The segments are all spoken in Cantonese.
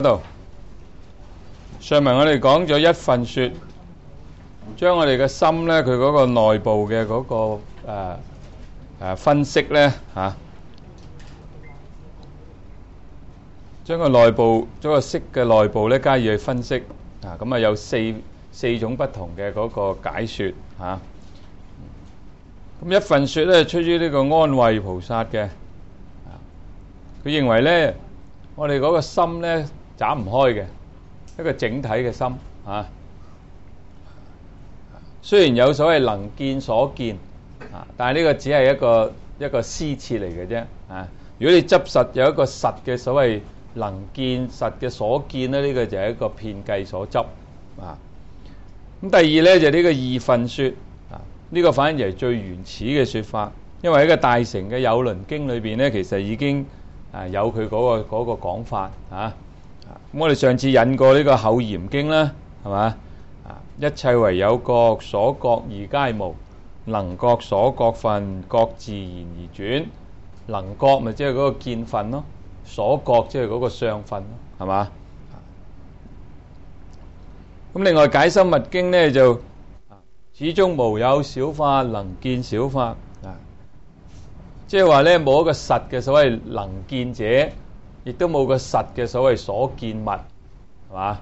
度上文我哋講咗一分說，將我哋嘅心咧，佢嗰個內部嘅嗰個分析咧吓，將個內部將個色嘅內部咧加以去分析啊，咁啊有四種不同嘅嗰個解說吓。咁一分說咧出於呢個安慧菩薩嘅，佢認為咧我哋嗰個心咧斬唔開嘅一個整體嘅心啊。雖然有所謂能見所見啊，但係呢個只係一個施設嚟嘅啫啊。如果你執實有一個實嘅所謂能見實嘅所見咧，呢個就係一個遍計所執啊。咁第二咧就呢個二分說啊，呢個反而係最原始嘅說法，因為喺個大乘嘅有輪經裏邊咧，其實已經有佢嗰個講法啊。咁我哋上次引過呢個口嚴經啦，係嘛？一切唯有覺，所覺二皆無，能覺所覺分，覺自然而轉。能覺咪即係嗰個見分咯，所覺即係嗰個相分咯，係嘛？咁另外解深密經呢，就始終無有小法能見小法啊，即係話咧冇一個實嘅所謂能見者，亦都冇個實嘅所謂所見物，係嘛？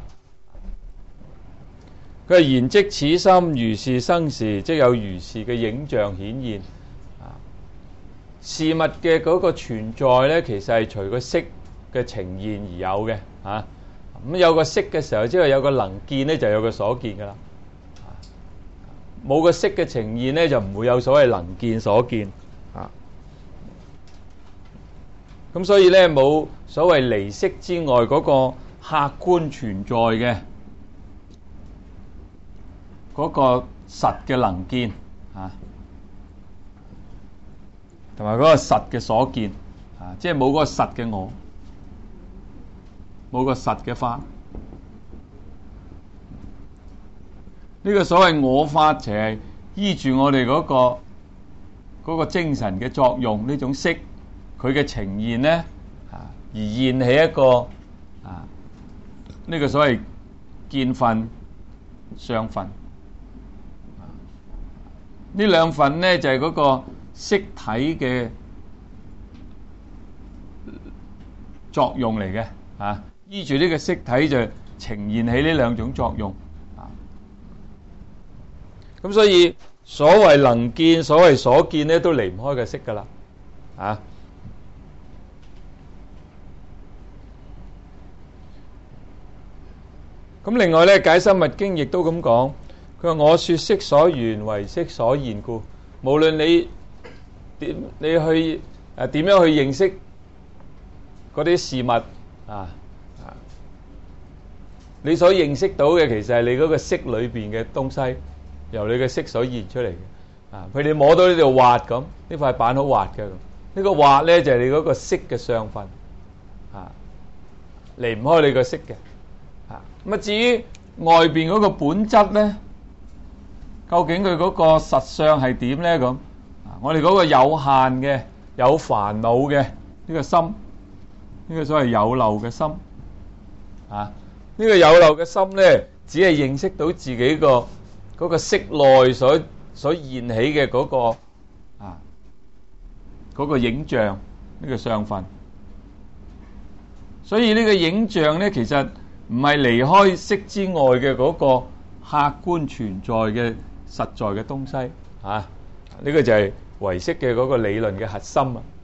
佢係言即此心如是生時，即有如是嘅影像顯現。事物嘅嗰個存在咧，其實係隨個色嘅呈現而有嘅。咁有個色嘅時候，即係有個能見咧，就有個所見噶啦。冇個色嘅呈現咧，就唔會有所謂能見所見。咁所以咧，冇所謂離色之外嗰個客觀存在嘅嗰個實嘅能見啊，同埋嗰個實嘅所見啊，即係冇嗰個實嘅我，冇個實嘅法。呢個所謂我法，就係依住我哋嗰個精神嘅作用，呢種色佢嘅呈現咧而現起一個呢個所謂見分、相分。呢兩份咧就係嗰個色體嘅作用嚟嘅啊，依住呢個色體就呈現起呢兩種作用啊。咁所以所謂能見、所謂所見咧，都離唔開個色噶啦啊。咁另外咧，解深密經亦都咁講。佢話我說色所緣為色所現故，無論你去點樣去認識嗰啲事物你所認識到嘅其實係你嗰個色裏邊嘅東西，由你嘅色所現出嚟嘅譬如你摸到呢度滑咁，呢塊板好滑嘅，呢個滑咧就係你嗰個色嘅相分離唔開你個色嘅咁至於外邊嗰個本質咧，究竟佢嗰個實相係點咧？咁我哋嗰個有限嘅、有煩惱嘅呢個心，呢個所謂有漏嘅心呢個有漏嘅心咧，只係認識到自己嗰個色內所現起嘅嗰個影像，呢個相分。所以呢個影像咧，其實唔係離開色之外嘅嗰個客觀存在嘅實在嘅東西呢個就係唯識嘅嗰個理論嘅核心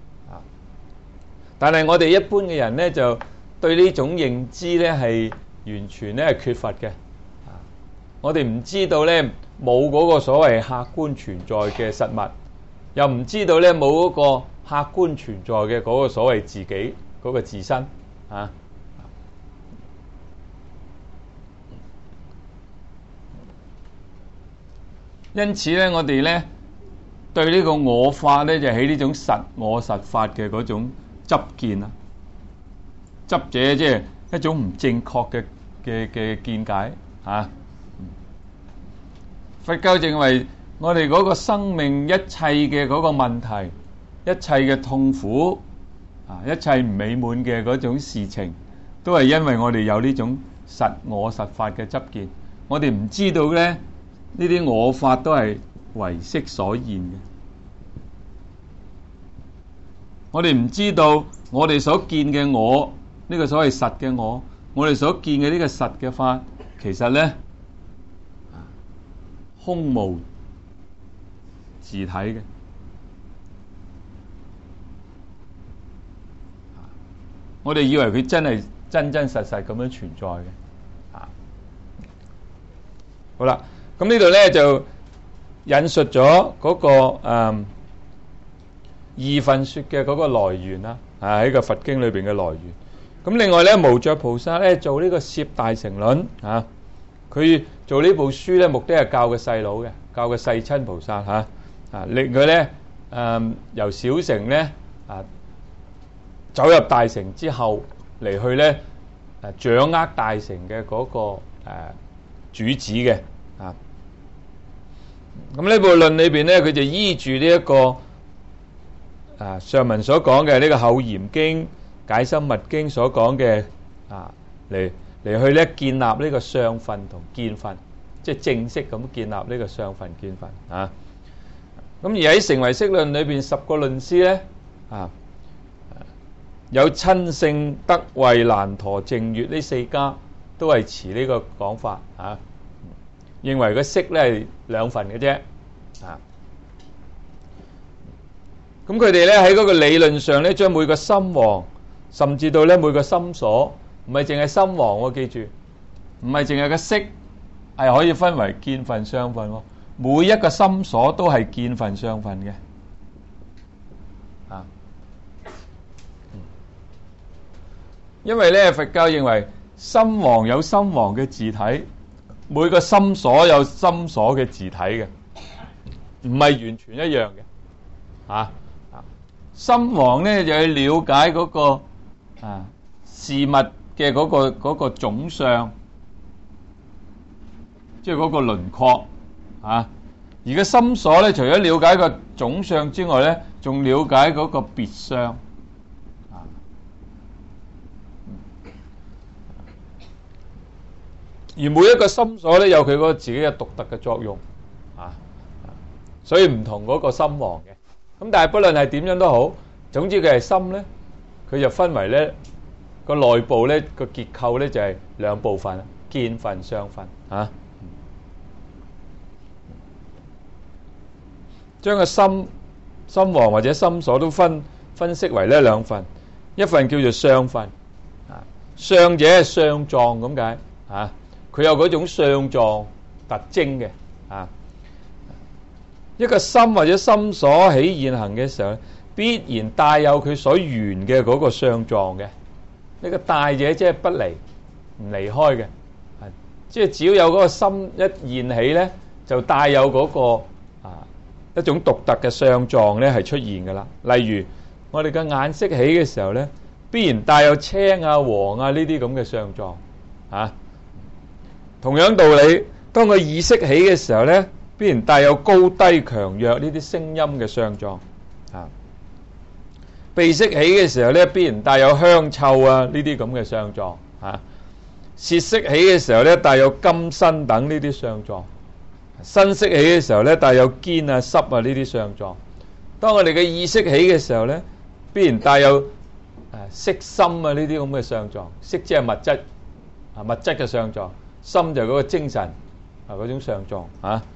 但係我哋一般嘅人咧，就對呢種認知咧係完全咧係缺乏嘅我哋唔知道咧冇嗰個所謂客觀存在嘅實物，又唔知道咧冇嗰個客觀存在嘅嗰個所謂自己嗰個自身因此咧，我哋咧對呢個我法咧就起呢種實我實法嘅嗰種執見執者即係一種唔正確嘅見解佛教認為我哋嗰個生命一切嘅嗰個問題，一切嘅痛苦一切唔美滿嘅嗰種事情都係因為我哋有呢種實我實法嘅執見，我哋唔知道咧呢啲我法都係唯識所現嘅，我哋唔知道我哋所見嘅我呢個所謂實嘅我哋所見嘅呢個實嘅法，其實咧空無自體嘅。我哋以為佢真係真真實實咁樣存在嘅。好啦，咁呢度咧就引述咗嗰個義分說嘅嗰個來源啦，喺個佛經裏邊嘅來源。咁另外咧，無著菩薩咧做呢個攝大乘論佢做呢部書咧，目的係教個細佬嘅，教個世親菩薩令佢咧由小乘咧走入大乘之後嚟去咧掌握大乘嘅嗰個主旨嘅。咁呢部論裏邊咧，佢就依住呢一個上文所講嘅呢個口嚴經解深密經所講嘅嚟去咧建立呢個相分同見分，即係正式咁建立呢個相分見分咁而喺成唯識論裏邊，10個論師咧有親勝、德慧、難陀、淨月呢4家都係持呢個講法認為個識咧係2份嘅啫咁佢哋咧喺嗰個理論上咧，將每個心王，甚至到咧每個心所，唔係淨係心王喎，記住，唔係淨係個識，係可以分為見分、相分喎。每一個心所都係見分、相分嘅。因為咧佛教認為心王有心王嘅自體，每個心所有心所嘅自體嘅，唔係完全一樣嘅。心王咧就去了解嗰個事物嘅嗰個總相，即係嗰個輪廓而個心所咧，除咗了解個總相之外咧，仲了解嗰個別相而每一個心所咧有佢嗰個自己嘅獨特嘅作用所以唔同嗰個心王嘅。咁但係不論係點樣都好，總之佢係心咧，佢就分為咧個內部咧個結構咧就係2部分，見分、相分將個心王或者心所都分析為呢2份，一份叫做相分相者係相狀咁解佢有嗰種相狀特徵嘅一個心或者心所起現行嘅時候，必然帶有佢所緣嘅嗰個相狀嘅。呢個帶者即係不離，唔離開嘅。即係只要有嗰個心一現起咧，就帶有嗰個一種獨特嘅相狀咧係出現噶啦。例如我哋嘅眼識起嘅時候咧，必然帶有青啊、黃啊呢啲咁嘅相狀同樣道理，當佢意識起嘅時候咧，必然帶有高低強弱呢啲聲音嘅相狀鼻識起嘅時候咧，必然帶有香臭啊呢啲咁嘅相狀舌識起嘅時候咧，帶有甘辛等呢啲相狀身識起嘅時候咧，帶有堅啊濕啊呢啲相狀當我哋嘅意識起嘅時候咧，必然帶有色心啊呢啲咁嘅相狀色即係物質物質嘅相狀心就係嗰個精神嗰種相狀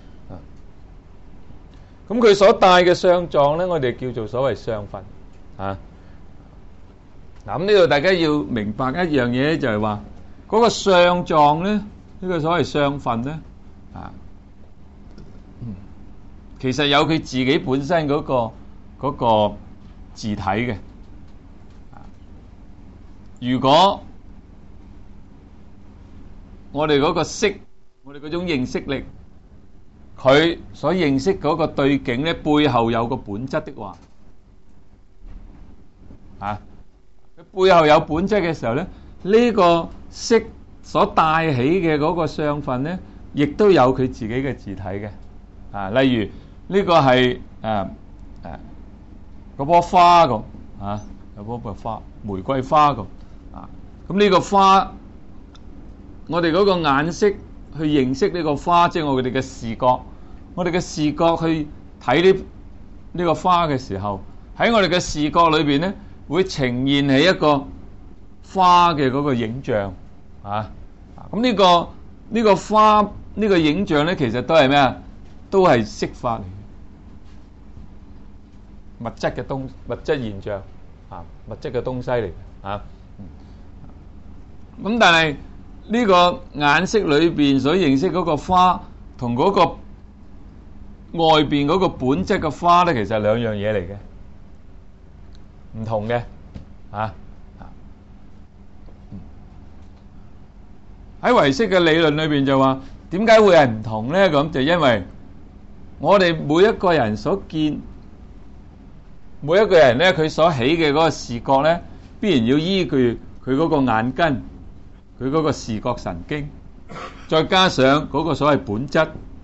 咁佢所帶嘅相狀咧，我哋叫做所謂相分咁呢度大家要明白一樣嘢，就係話嗰個相狀咧，呢個所謂相分咧其實有佢自己本身嗰個自體嘅如果我哋嗰個識，我哋嗰種認識力，佢所認識嗰個對境咧，背後有個本質的話，佢背後有本質嘅時候咧，呢個識所帶起嘅嗰個相分咧，亦都有佢自己嘅自體嘅。例如呢個係嗰棵花咁有棵花玫瑰花咁咁呢個花，我哋嗰個眼識去認識呢個花，即係我哋嘅視覺。我哋嘅視覺去睇呢個花嘅時候，喺我哋嘅視覺裏邊咧，會呈現起一個花嘅嗰個影像啊。咁呢個花呢個影像咧，其實都係咩啊？都係色法嚟嘅，物質現象啊，物質嘅東西嚟嘅啊。咁但係呢個眼識裏邊所認識嗰個花，同嗰個外邊嗰個本質嘅花咧，其實係兩樣嘢嚟嘅，唔同嘅啊。喺唯識嘅理論裏邊就話，點解會係唔同咧？咁就因為我哋每一個人所見，每一個人咧，佢所起嘅嗰個視覺咧，必然要依據佢嗰個眼根，佢嗰個視覺神經，再加上嗰個所謂本質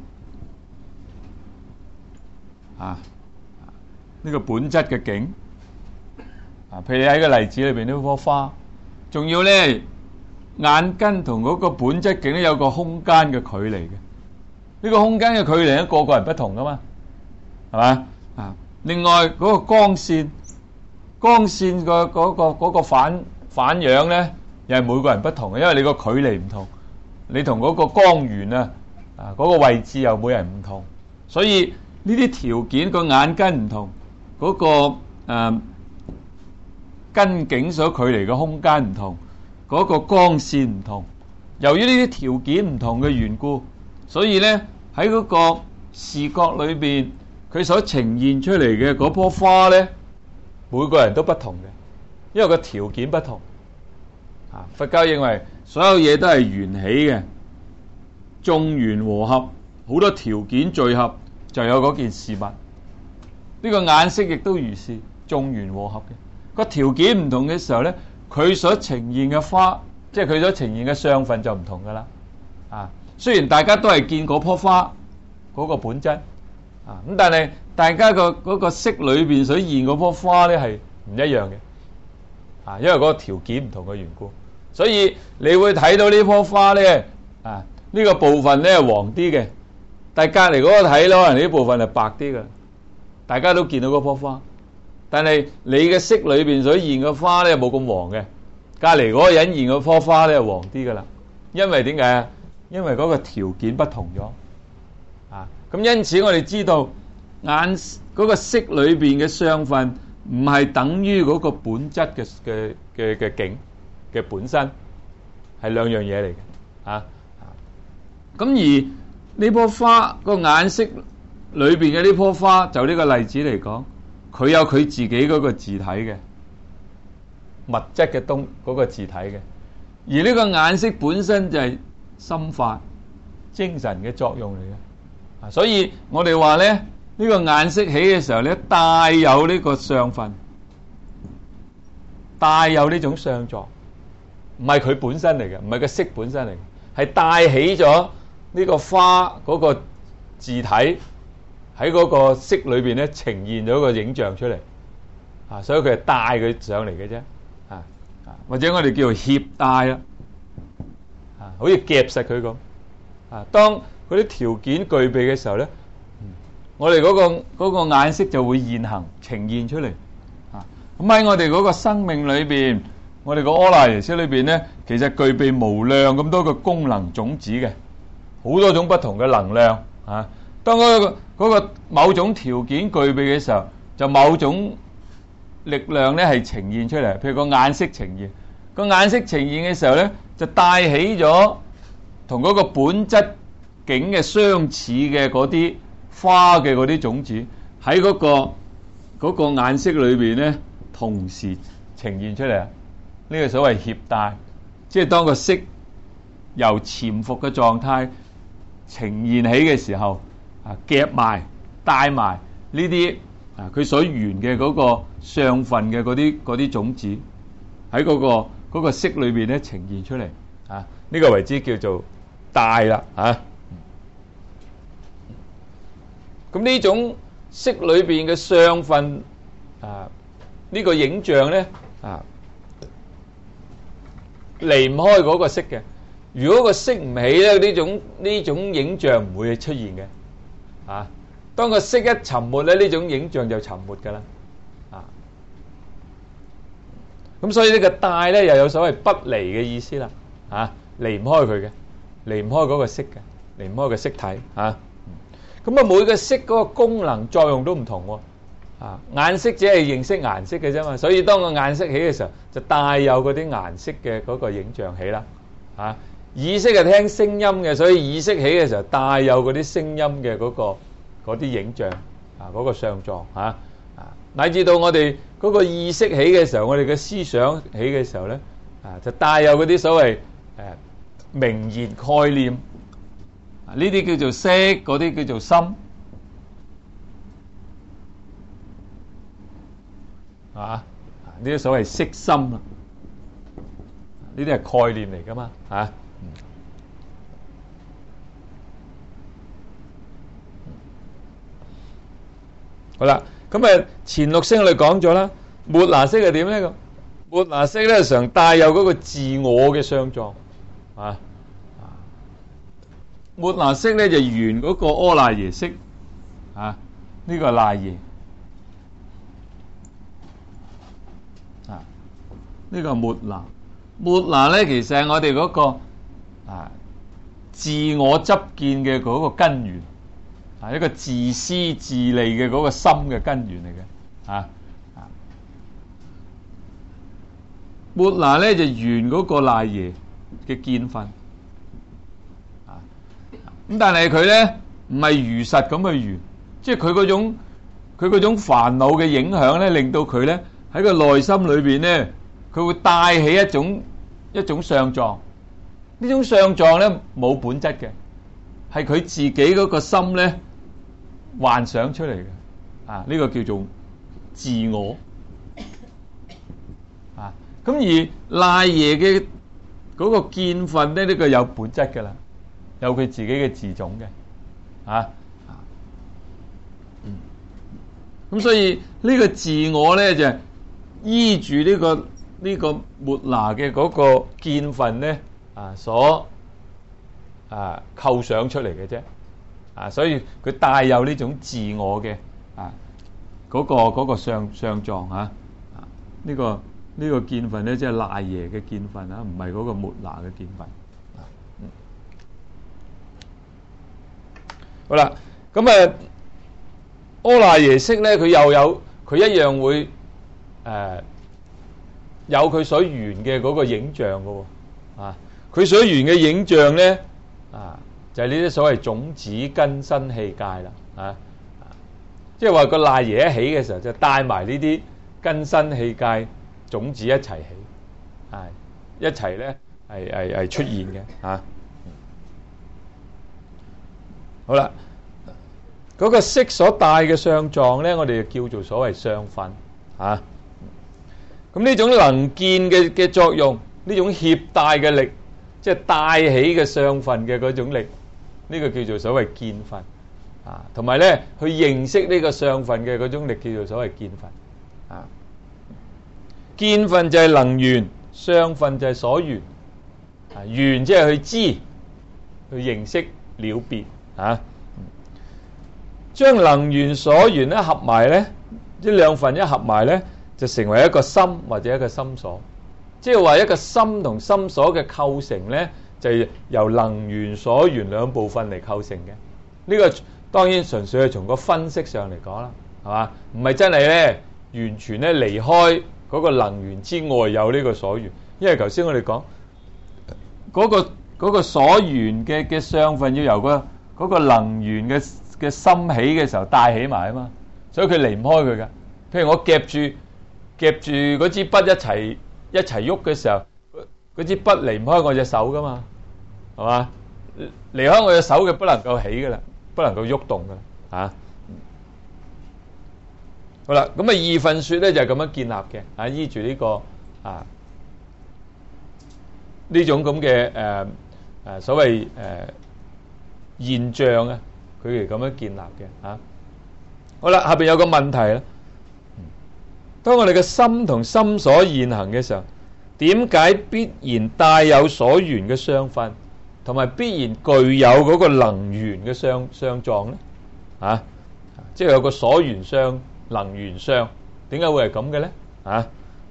啊，呢個本質嘅境啊，譬如喺個例子裏邊呢棵花，仲要咧眼根同嗰個本質境咧有個空間嘅距離嘅，呢個空間嘅距離咧個個人不同噶嘛，係嘛啊？另外嗰個光線個嗰個反樣咧，又係每個人不同嘅，因為你個距離唔同，你同嗰個光源啊嗰個位置又每人唔同，所以呢啲條件個眼根唔同，嗰個根境所距離嘅空間唔同，嗰個光線唔同，由於呢啲條件唔同嘅緣故，所以咧喺嗰個視覺裏邊，佢所呈現出嚟嘅嗰棵花咧，每個人都不同嘅，因為個條件不同。佛教認為所有嘢都係緣起嘅，眾緣和合，好多條件聚合就有嗰件事物。呢個眼識亦都如是，眾緣和合嘅，個條件唔同嘅時候咧，佢所呈現嘅花，即係佢所呈現嘅相分就唔同噶啦。雖然大家都係見嗰棵花嗰個本質咁，但係大家嗰個色裏邊所現嗰棵花咧係唔一樣嘅因為嗰個條件唔同嘅緣故，所以你會睇到呢棵花咧呢個部分咧係黃啲嘅，但係隔離嗰個睇咯，可能呢部分係白啲嘅。大家都見到嗰棵花，但係你嘅色裏邊所現嘅花咧冇咁黃嘅，隔離嗰個人現嗰棵花咧係黃啲噶啦。因為點解啊？因為嗰個條件不同咗咁因此我哋知道眼嗰個色裏邊嘅相分唔係等於嗰個本質嘅境嘅本身，係兩樣嘢嚟嘅咁而呢棵花個眼識裏邊嘅呢棵花，就呢個例子嚟講，佢有佢自己嗰個自體嘅物質嘅嗰個自體嘅，而呢個眼識本身就係心法精神嘅作用嚟嘅所以我哋話咧，呢個眼識起嘅時候咧，帶有呢個相分，帶有呢種相狀，唔係佢本身嚟嘅，唔係個色本身嚟嘅，係帶起咗呢個花嗰個自體喺嗰個色裏邊咧呈現咗個影像出嚟所以佢係帶佢上嚟嘅啫或者我哋叫做攜帶啦好似夾實佢咁當嗰啲條件具備嘅時候咧，我哋嗰個眼識就會現行呈現出嚟咁喺我哋嗰個生命裏邊，我哋個阿賴耶識裏邊咧，其實具備無量咁多個功能種子嘅，好多種不同嘅能量當嗰個某種條件具備嘅時候，就某種力量咧係呈現出嚟。譬如個眼識呈現，個眼識呈現嘅時候咧，就帶起咗同嗰個本質境嘅相似嘅嗰啲花嘅嗰啲種子喺嗰個眼識裏邊咧，同時呈現出嚟。呢個所謂攜帶，即係當個色由潛伏嘅狀態呈現起嘅時候夾埋帶埋呢啲佢所緣嘅嗰個相分嘅嗰啲種子喺嗰個色裏邊咧呈現出嚟呢個為之叫做帶啦咁呢種色裏邊嘅相分呢個影像咧離唔開嗰個色嘅。如果個色唔起咧，呢種影像唔會出現嘅。啊，當個色一沉沒咧，呢種影像就沉沒㗎啦。啊，咁所以呢個帶咧又有所謂不離嘅意思啦。啊，離唔開佢嘅，離唔開嗰個色嘅，離唔開個色體。啊，咁啊每個色嗰個功能作用都唔同喎。啊，眼色只係認識顏色嘅啫嘛，所以當個眼色起嘅時候，就帶有嗰啲顏色嘅嗰個影像起啦。啊，耳色係聽聲音嘅，所以耳色起嘅時候帶有嗰啲聲音嘅嗰啲影像啊，嗰個相狀啊，乃至到我哋嗰個意識起嘅時候，我哋嘅思想起嘅時候咧，啊就帶有嗰啲所謂名言概念，呢啲叫做色，嗰啲叫做心。啊！呢啲所謂色心啊，呢啲係概念嚟噶嘛？啊，好啦，咁啊前六識我哋講咗啦，末那識係點咧？咁末那識咧常帶有嗰個自我嘅相狀啊。末那識咧就緣嗰個阿賴耶識啊，呢個係賴耶。呢個末那，末那咧，其實係我哋嗰個自我執見嘅嗰個根源，一個自私自利嘅嗰個心嘅根源嚟嘅。末那咧就緣嗰個賴耶嘅見分，咁但係佢咧唔係如實咁去緣，即係佢嗰種煩惱嘅影響咧，令到佢咧喺個內心裏邊咧。佢會帶起一種相狀，呢種相狀咧冇本質嘅，係佢自己嗰個心咧幻想出嚟嘅。呢個叫做自我。咁而賴耶嘅嗰個見分咧，呢個有本質㗎啦，有佢自己嘅自種嘅。咁所以呢個自我咧就依住呢個末那嘅嗰個見分咧，所構想出嚟嘅啫，所以佢帶有呢種自我嘅嗰個相狀嚇，呢個見分咧即係賴耶嘅見分啊，唔係嗰個末那嘅見分。好啦，咁阿賴耶識咧，佢一樣會有佢所緣嘅嗰個影像嘅喎，佢所緣嘅影像咧，就係呢啲所謂種子根身器界啦，即係話個賴耶一起嘅時候，就帶埋呢啲根身器界種子一齊起，一齊咧係出現嘅。好啦，嗰個色所帶嘅相狀咧，我哋就叫做所謂相分。咁呢種能見嘅作用，呢種協帶嘅力，即係帶起嘅相分嘅嗰種力，呢個叫做所謂見分。同埋咧去認識呢個相分嘅嗰種力，叫做所謂見分。見分就係能緣，相分就係所緣。緣即係去知、去認識、了別。將能緣所緣咧合埋咧，呢兩份一合埋咧，就成為一個心或者一個心所，即係話一個心同心所嘅構成咧，就係由能緣所緣兩部分嚟構成嘅。呢個當然純粹係從個分析上嚟講啦，係嘛？唔係真係咧完全咧離開嗰個能緣之外有呢個所緣，因為頭先我哋講嗰個所緣嘅相分要由嗰個能緣嘅心起嘅時候帶起埋啊嘛，所以佢離唔開佢㗎。譬如我夾住嗰支筆一齊喐嘅時候，嗰支筆離唔開我隻手噶嘛，係嘛？離開我隻手嘅不能夠起噶啦，不能夠喐動噶啦。好啦，咁二分說咧就係咁樣建立嘅，依住呢個呢種咁嘅所謂現象啊，佢哋咁樣建立嘅。好啦，下邊有個問題啦。當我哋嘅心同心所現行嘅時候， 點解必然帶有所緣嘅相分，同埋必然具有嗰個能緣嘅相狀呢？啊，即係有個所緣相、能緣相，點解會係咁嘅呢？啊，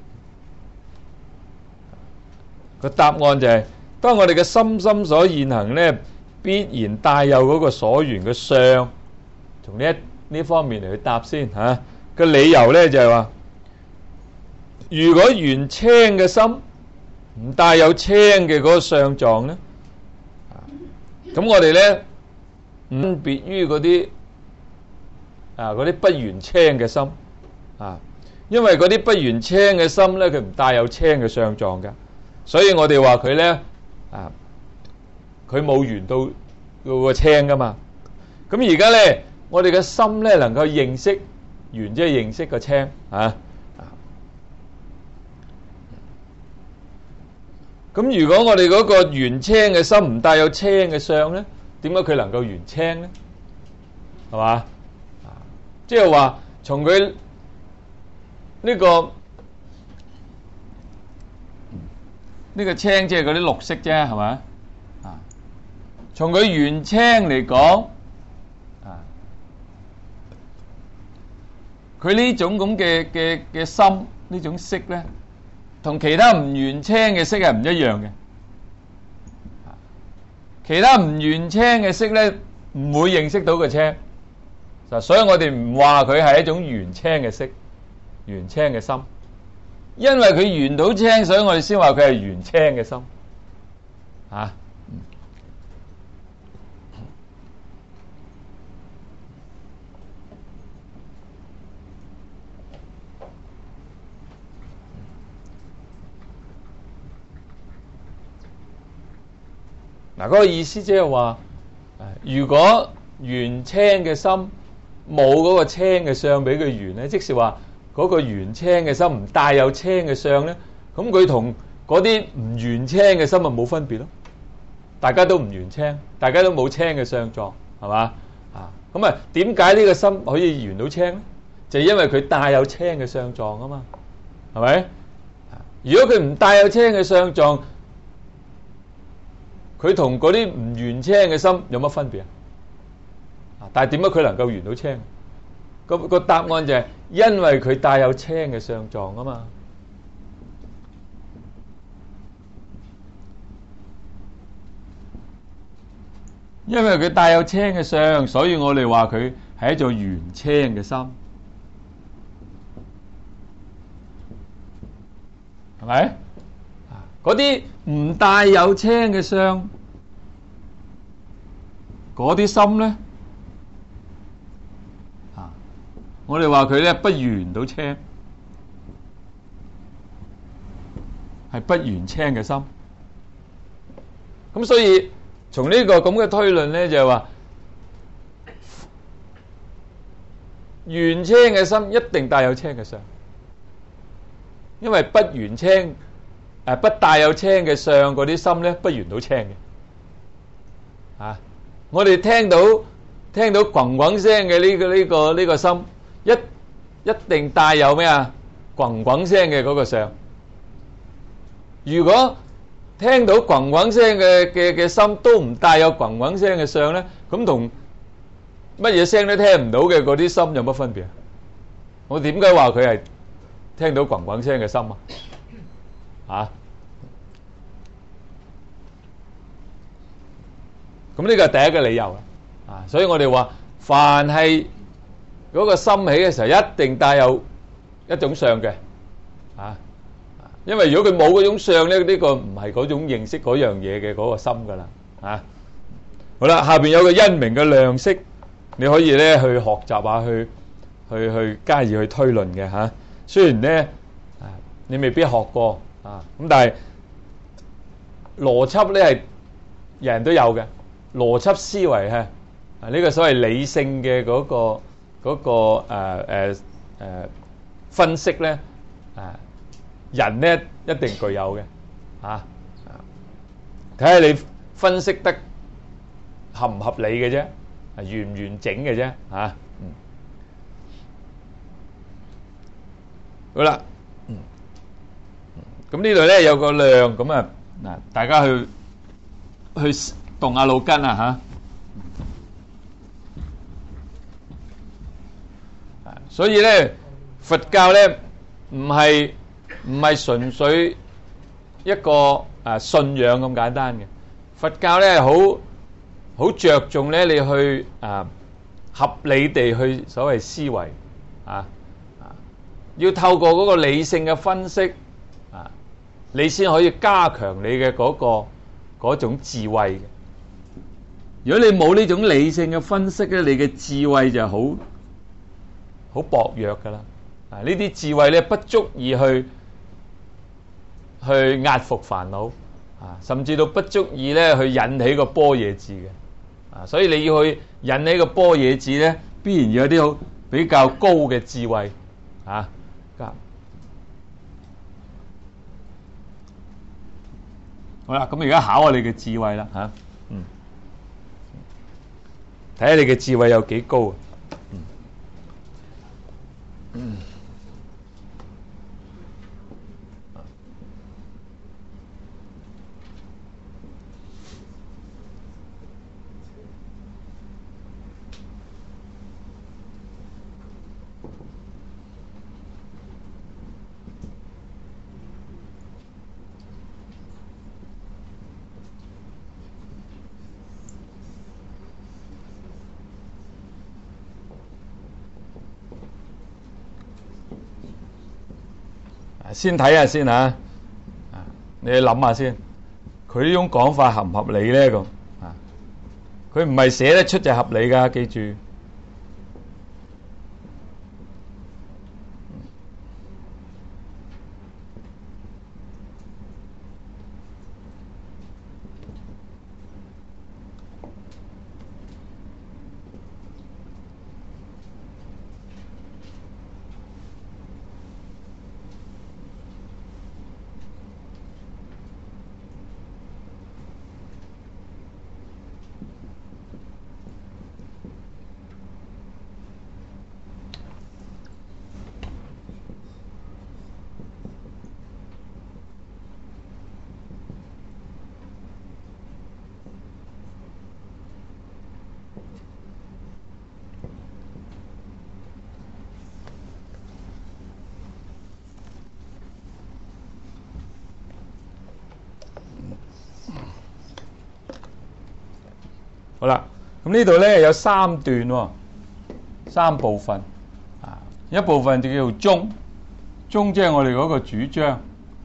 個答案就係、是、當我哋嘅心心所現行呢，必然帶有嗰個所緣嘅相。從呢方面嚟去答先嚇。個理由呢就係話，如果緣青嘅心唔帶有青嘅嗰個相狀呢，咁我哋呢唔分別於嗰啲不緣青嘅心啊，因為嗰啲不緣青嘅心呢，佢唔帶有青嘅相狀嘅，所以我哋話佢呢佢冇緣到個青噶嘛。咁而家呢，我哋嘅心呢能夠認識緣，即係認識個青啊。咁如果我哋嗰個緣青嘅心唔帶有青嘅相呢，點解佢能夠緣青呢？係嘛？即係話從佢呢個青，即係嗰啲綠色啫，係咪？啊，從佢緣青嚟講，佢呢種咁嘅心，呢種色咧，同其他唔緣青嘅色係唔一樣嘅。其他唔緣青嘅色咧，唔會認識到個青。所以我哋唔話佢係一種緣青嘅色、緣青嘅心，因為佢緣到青，所以我哋先話佢係緣青嘅心。嗰個意思即係話，如果緣青嘅心冇嗰個青嘅相俾佢緣咧，即是話嗰個緣青嘅心唔帶有青嘅相咧，咁佢同嗰啲唔緣青嘅心咪冇分別咯。大家都唔緣青，大家都冇青嘅相狀，係嘛？咁啊，點解呢個心可以緣到青咧？就係因為佢帶有青嘅相狀啊嘛，係咪？如果佢唔帶有青嘅相狀，佢同嗰啲唔緣青嘅心有乜分別啊？但係點解佢能夠緣到青？個答案就係因為佢帶有青嘅相狀啊嘛。因為佢帶有青嘅相，所以我哋話佢係一種緣青嘅心，係咪？嗰啲唔帶有青嘅相，嗰啲心咧，我哋話佢咧不緣到青，係不緣青嘅心。咁所以從呢個咁嘅推論咧，就係話緣青嘅心一定帶有青嘅相，因為不緣青。不帶有青嘅相嗰啲心咧，不緣到青嘅。我哋聽到滾滾聲嘅呢個心，一定帶有咩啊？滾滾聲嘅嗰個相。如果聽到滾滾聲嘅心都唔帶有滾滾聲嘅相咧，咁同乜嘢聲都聽唔到嘅嗰啲心有乜分別啊？我點解話佢係聽到滾滾聲嘅心啊？咁呢個係第一個理由啦，所以我哋話，凡係嗰個心起嘅時候，一定帶有一種相嘅，因為如果佢冇嗰種相咧，呢個唔係嗰種認識嗰樣嘢嘅嗰個心噶啦，好啦，下邊有個因明嘅量式，你可以咧去學習下，去加以去推論嘅吓。雖然咧你未必學過咁但係邏輯咧係人人都有嘅。邏輯思維呢個所謂理性嘅嗰個分析咧，人咧一定具有嘅，睇下你分析得合唔合理嘅啫，完唔完整嘅啫，好啦， 咁呢度咧有個量，咁啊嗱，大家去動下腦筋啊嚇。所以咧佛教咧唔係純粹一個信仰咁簡單嘅，佛教咧好着重咧你去合理地去所謂思維要透過嗰個理性嘅分析你先可以加強你嘅嗰種智慧嘅。如果你冇呢種理性嘅分析咧，你嘅智慧就好薄弱噶啦。呢啲智慧咧不足以去壓服煩惱甚至到不足以咧去引起個般若智嘅所以你要去引起個般若智咧，必然要有啲比較高嘅智慧好啦，咁而家考下你嘅智慧啦睇下你嘅智慧有幾高先睇下先你諗下先，佢呢種講法合唔合理咧？咁佢唔係寫得出就合理噶，記住。好啦，咁呢度咧有三段三部分一部分就叫做宗，宗即係我哋嗰個主張，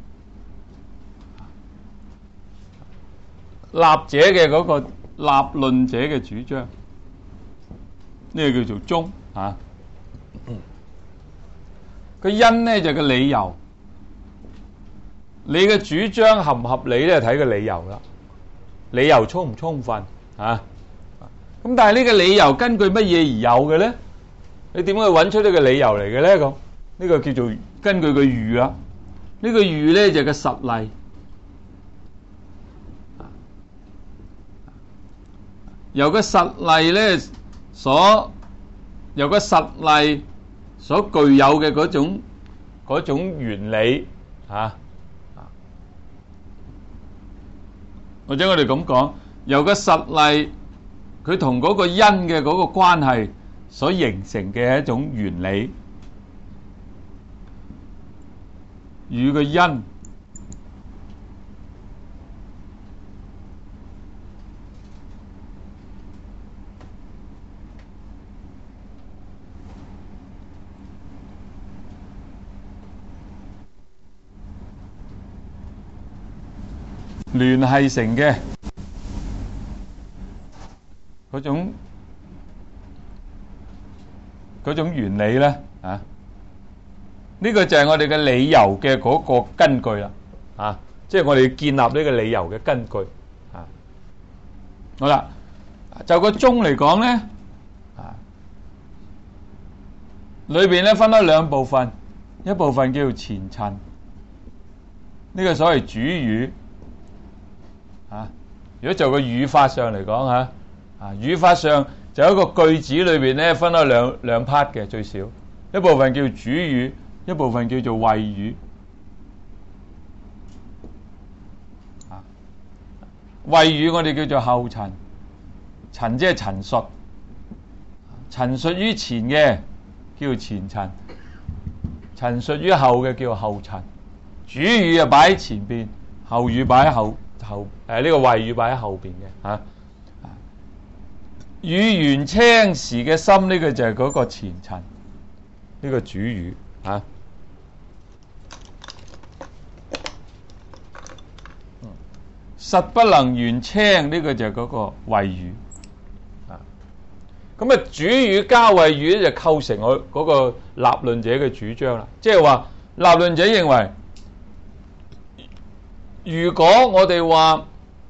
立者嘅嗰個立論者嘅主張，呢個叫做宗個因咧就個理由，你嘅主張合唔合理咧睇個理由啦，理由充唔充分咁但係呢個理由根據乜嘢而有嘅咧？你點樣去揾出呢個理由嚟嘅咧？咁呢個叫做根據個喻啦。呢個喻咧就係個實例，由個實例咧由個實例所具有嘅嗰種原理或者我哋咁講，由個實例佢同嗰個因嘅嗰個關係所形成嘅一種原理，與個因聯繫成嘅嗰種原理咧呢個就係我哋嘅理由嘅嗰個根據啦即係我哋要建立呢個理由嘅根據好啦，就個宗嚟講咧裏邊咧分開兩部分，一部分叫做前陳，呢個所謂主語如果就個語法上嚟講語法上就有一個句子裏邊咧分開兩 part 嘅，最少一部分叫主語，一部分叫做謂語謂語我哋叫做後陳，陳即係陳述，陳述於前嘅叫做前陳，陳述於後嘅叫做後陳。主語就擺喺前邊，後語擺喺後呢個謂語擺喺後邊嘅嚇。語元青時嘅心，呢個就係嗰個前陳，呢個主語嚇。實不能元青，呢個就係嗰個謂語啊。咁啊，主語加謂語咧就構成我嗰個立論者嘅主張啦。即係話立論者認為，如果我哋話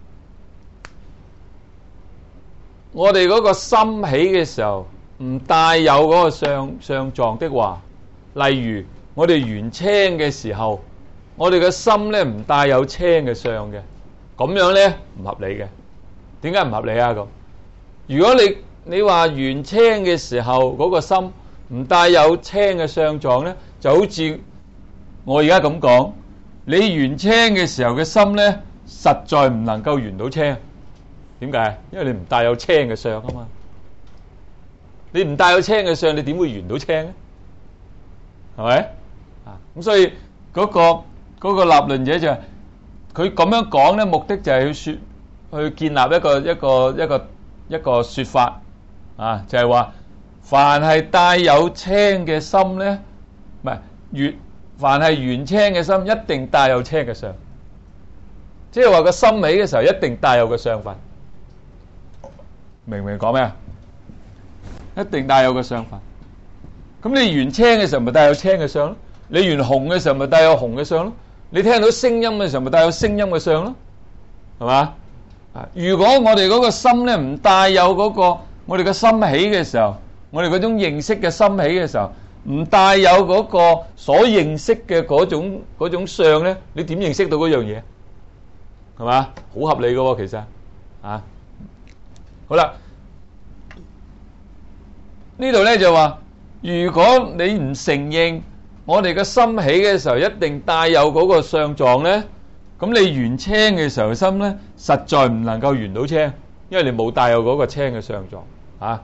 我哋嗰個心起嘅時候唔帶有嗰個相狀的話，例如我哋元青嘅時候，我哋嘅心咧唔帶有青嘅相嘅，咁樣咧唔合理嘅。點解唔合理啊？咁如果你話元青嘅時候嗰個心唔帶有青嘅相狀咧，就好似我而家咁講，你元青嘅時候嘅心咧，實在唔能夠元到青。點解？因為你唔帶有青嘅相啊嘛。你唔帶有青嘅相，你點會元到青咧？係咪啊？咁所以嗰個立論者就係佢咁樣講咧，目的就係去建立一個說法啊，就係話凡係帶有青嘅心咧，唔係凡係元青嘅心，一定帶有青嘅相。即係話個心起嘅時候，一定帶有個相分。明唔明講咩啊？一定帶有個相分。咁你元青嘅時候咪帶有青嘅相咯？你元紅嘅時候咪帶有紅嘅相咯？你聽到聲音嘅時候咪帶有聲音嘅相咯？係嘛？如果我哋嗰個心咧唔帶有嗰個我哋嘅心起嘅時候，我哋嗰種認識嘅心起嘅時候，唔帶有嗰個所認識嘅嗰種相咧，你點認識到嗰樣嘢？係嘛？好合理嘅喎，其實啊。好啦，呢度咧就話，如果你唔承認我哋嘅心起嘅時候一定帶有嗰個相狀咧，咁你元青嘅時候心咧，實在唔能夠元到青，因為你冇帶有嗰個青嘅相狀啊。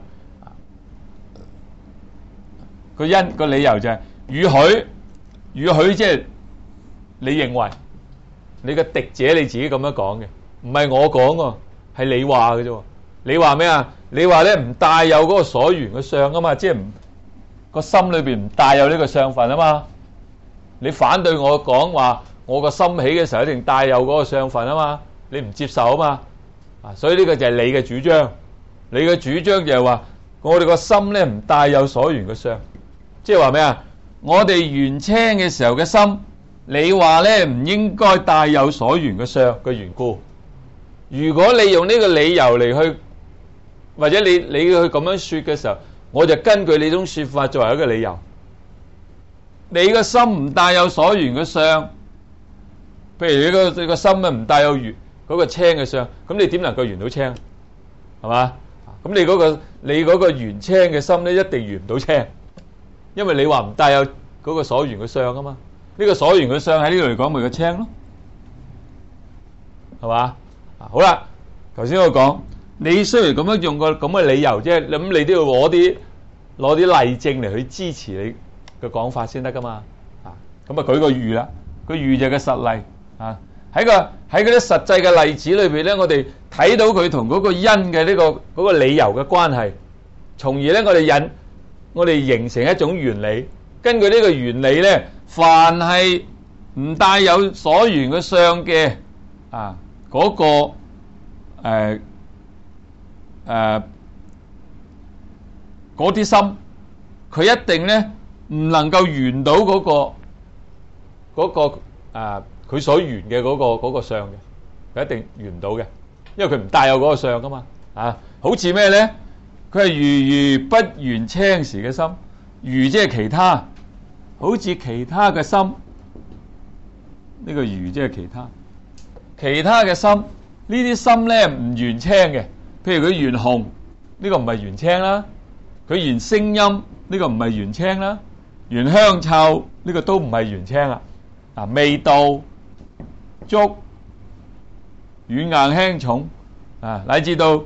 個理由就係與許，即係你認為你嘅敵者你自己咁樣講嘅，唔係我講喎，係你話嘅啫。你話咩啊？你話咧唔帶有嗰個所緣嘅相啊嘛，即係個心裏邊唔帶有呢個相分啊嘛。你反對我講話，我個心起嘅時候一定帶有嗰個相分啊嘛，你唔接受啊嘛。啊，所以呢個就係你嘅主張。你嘅主張就係話，我哋個心咧唔帶有所緣嘅相，即係話咩啊？我哋元青嘅時候嘅心，你話咧唔應該帶有所緣嘅相嘅緣故。如果你用呢個理由嚟去，或者你去咁樣說嘅時候，我就根據你種說法作為一個理由。你個心唔帶有所緣嘅相，譬如你個心啊唔帶有嗰個青嘅相，咁你點能夠元到青？係嘛？咁你嗰個元青嘅心咧，一定元唔到青，因為你話唔帶有嗰個所緣嘅相啊嘛。呢個所緣嘅相喺呢度嚟講咪個青咯，係嘛？好啦，頭先我講。你雖然咁樣用個咁嘅理由啫，咁你都要攞啲例證嚟去支持你嘅講法先得噶嘛？咁啊舉個喻啦，個喻就係個實例啊。喺嗰啲實際嘅例子裏邊咧，我哋睇到佢同嗰個因嘅嗰個理由嘅關係，從而咧我哋形成一種原理。根據呢個原理咧，凡係唔帶有所緣嘅相嘅嗰個嗰啲心，佢一定咧唔能夠圓到嗰個佢所圓嘅嗰個相嘅，佢一定圓唔到嘅，因為佢唔帶有嗰個相噶嘛。好似咩咧？佢係如不元青時嘅心，如即係其他，好似其他嘅心。呢個如即係其他嘅心，呢啲心咧唔元青嘅。譬如佢元紅，呢個唔係元青啦；佢元聲音，呢個唔係元青啦；元香臭，呢個都唔係元青啦。味道、觸、 軟硬輕重啊，乃至到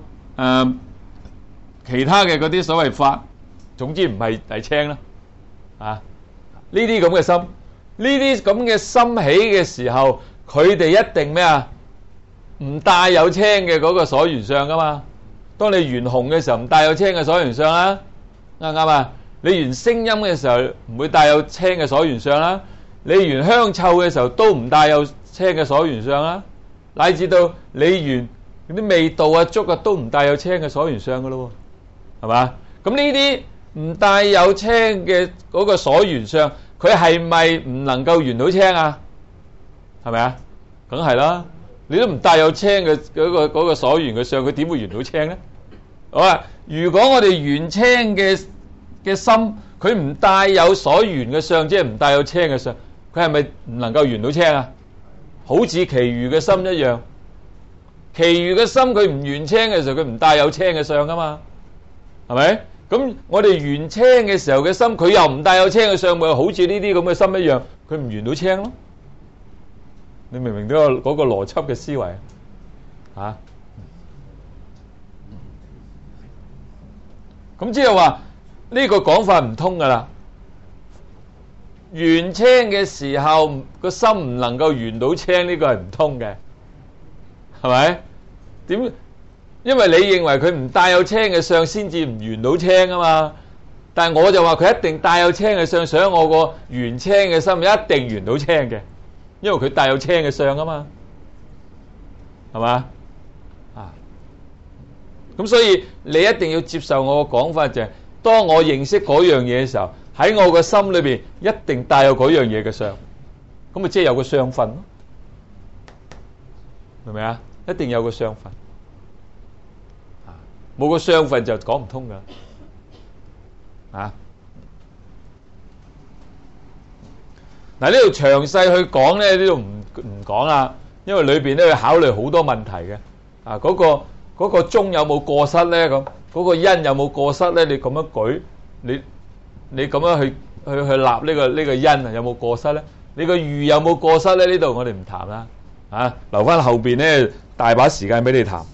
其他嘅嗰啲所謂法，總之唔係青啦啊！呢啲咁嘅心，呢啲咁嘅心起嘅時候，佢哋一定咩啊？唔帶有青嘅嗰個所緣相噶嘛。當你緣紅嘅時候，唔帶有青嘅所緣相啦，啱唔啱啊？你緣聲音嘅時候，唔會帶有青嘅所緣相啦。你緣香臭嘅時候，都唔帶有青嘅所緣相啦。乃至到你緣啲味道啊、觸啊，都唔帶有青嘅所緣相噶咯，係嘛？咁呢啲唔帶有青嘅嗰個所緣相，佢係咪唔能夠緣到青啊？係咪啊？梗係啦。你都唔帶有青嘅嗰個所緣嘅相，佢點會緣到青咧？好啊！如果我哋緣青嘅心，佢唔帶有所緣嘅相，即係唔帶有青嘅相，佢係咪唔能夠緣到青啊？好似其餘嘅心一樣，其餘嘅心佢唔緣青嘅時候，佢唔帶有青嘅相噶嘛？係咪？咁我哋緣青嘅時候嘅心，佢又唔帶有青嘅相，咪好似呢啲咁嘅心一樣，佢唔緣到青咯？你明唔明嗰個邏輯嘅思維啊？咁即係話呢個講法唔通噶啦。緣青嘅時候個心唔能夠緣到青，呢個係唔通嘅，係咪？點？因為你認為佢唔帶有青嘅相先至唔緣到青啊嘛。但係我就話佢一定帶有青嘅相，所以我個緣青嘅心一定緣到青嘅。因為佢帶有青嘅相啊嘛，係嘛？啊，咁所以你一定要接受我嘅講法，就係當我認識嗰樣嘢嘅時候，喺我個心裏邊一定帶有嗰樣嘢嘅相，咁咪即係有個相分咯，明唔明啊？一定有個相分，冇個相分就講唔通噶，啊！嗱，呢度詳細去講咧，呢度唔講啦，因為裏邊咧要考慮好多問題嘅。啊，嗰個宗有冇過失咧？咁嗰個因有冇過失咧？你咁樣舉，你咁樣去立呢個因啊，有冇過失咧？你個喻有冇過失咧？呢度我哋唔談啦，啊，留翻後邊咧大把時間俾你談，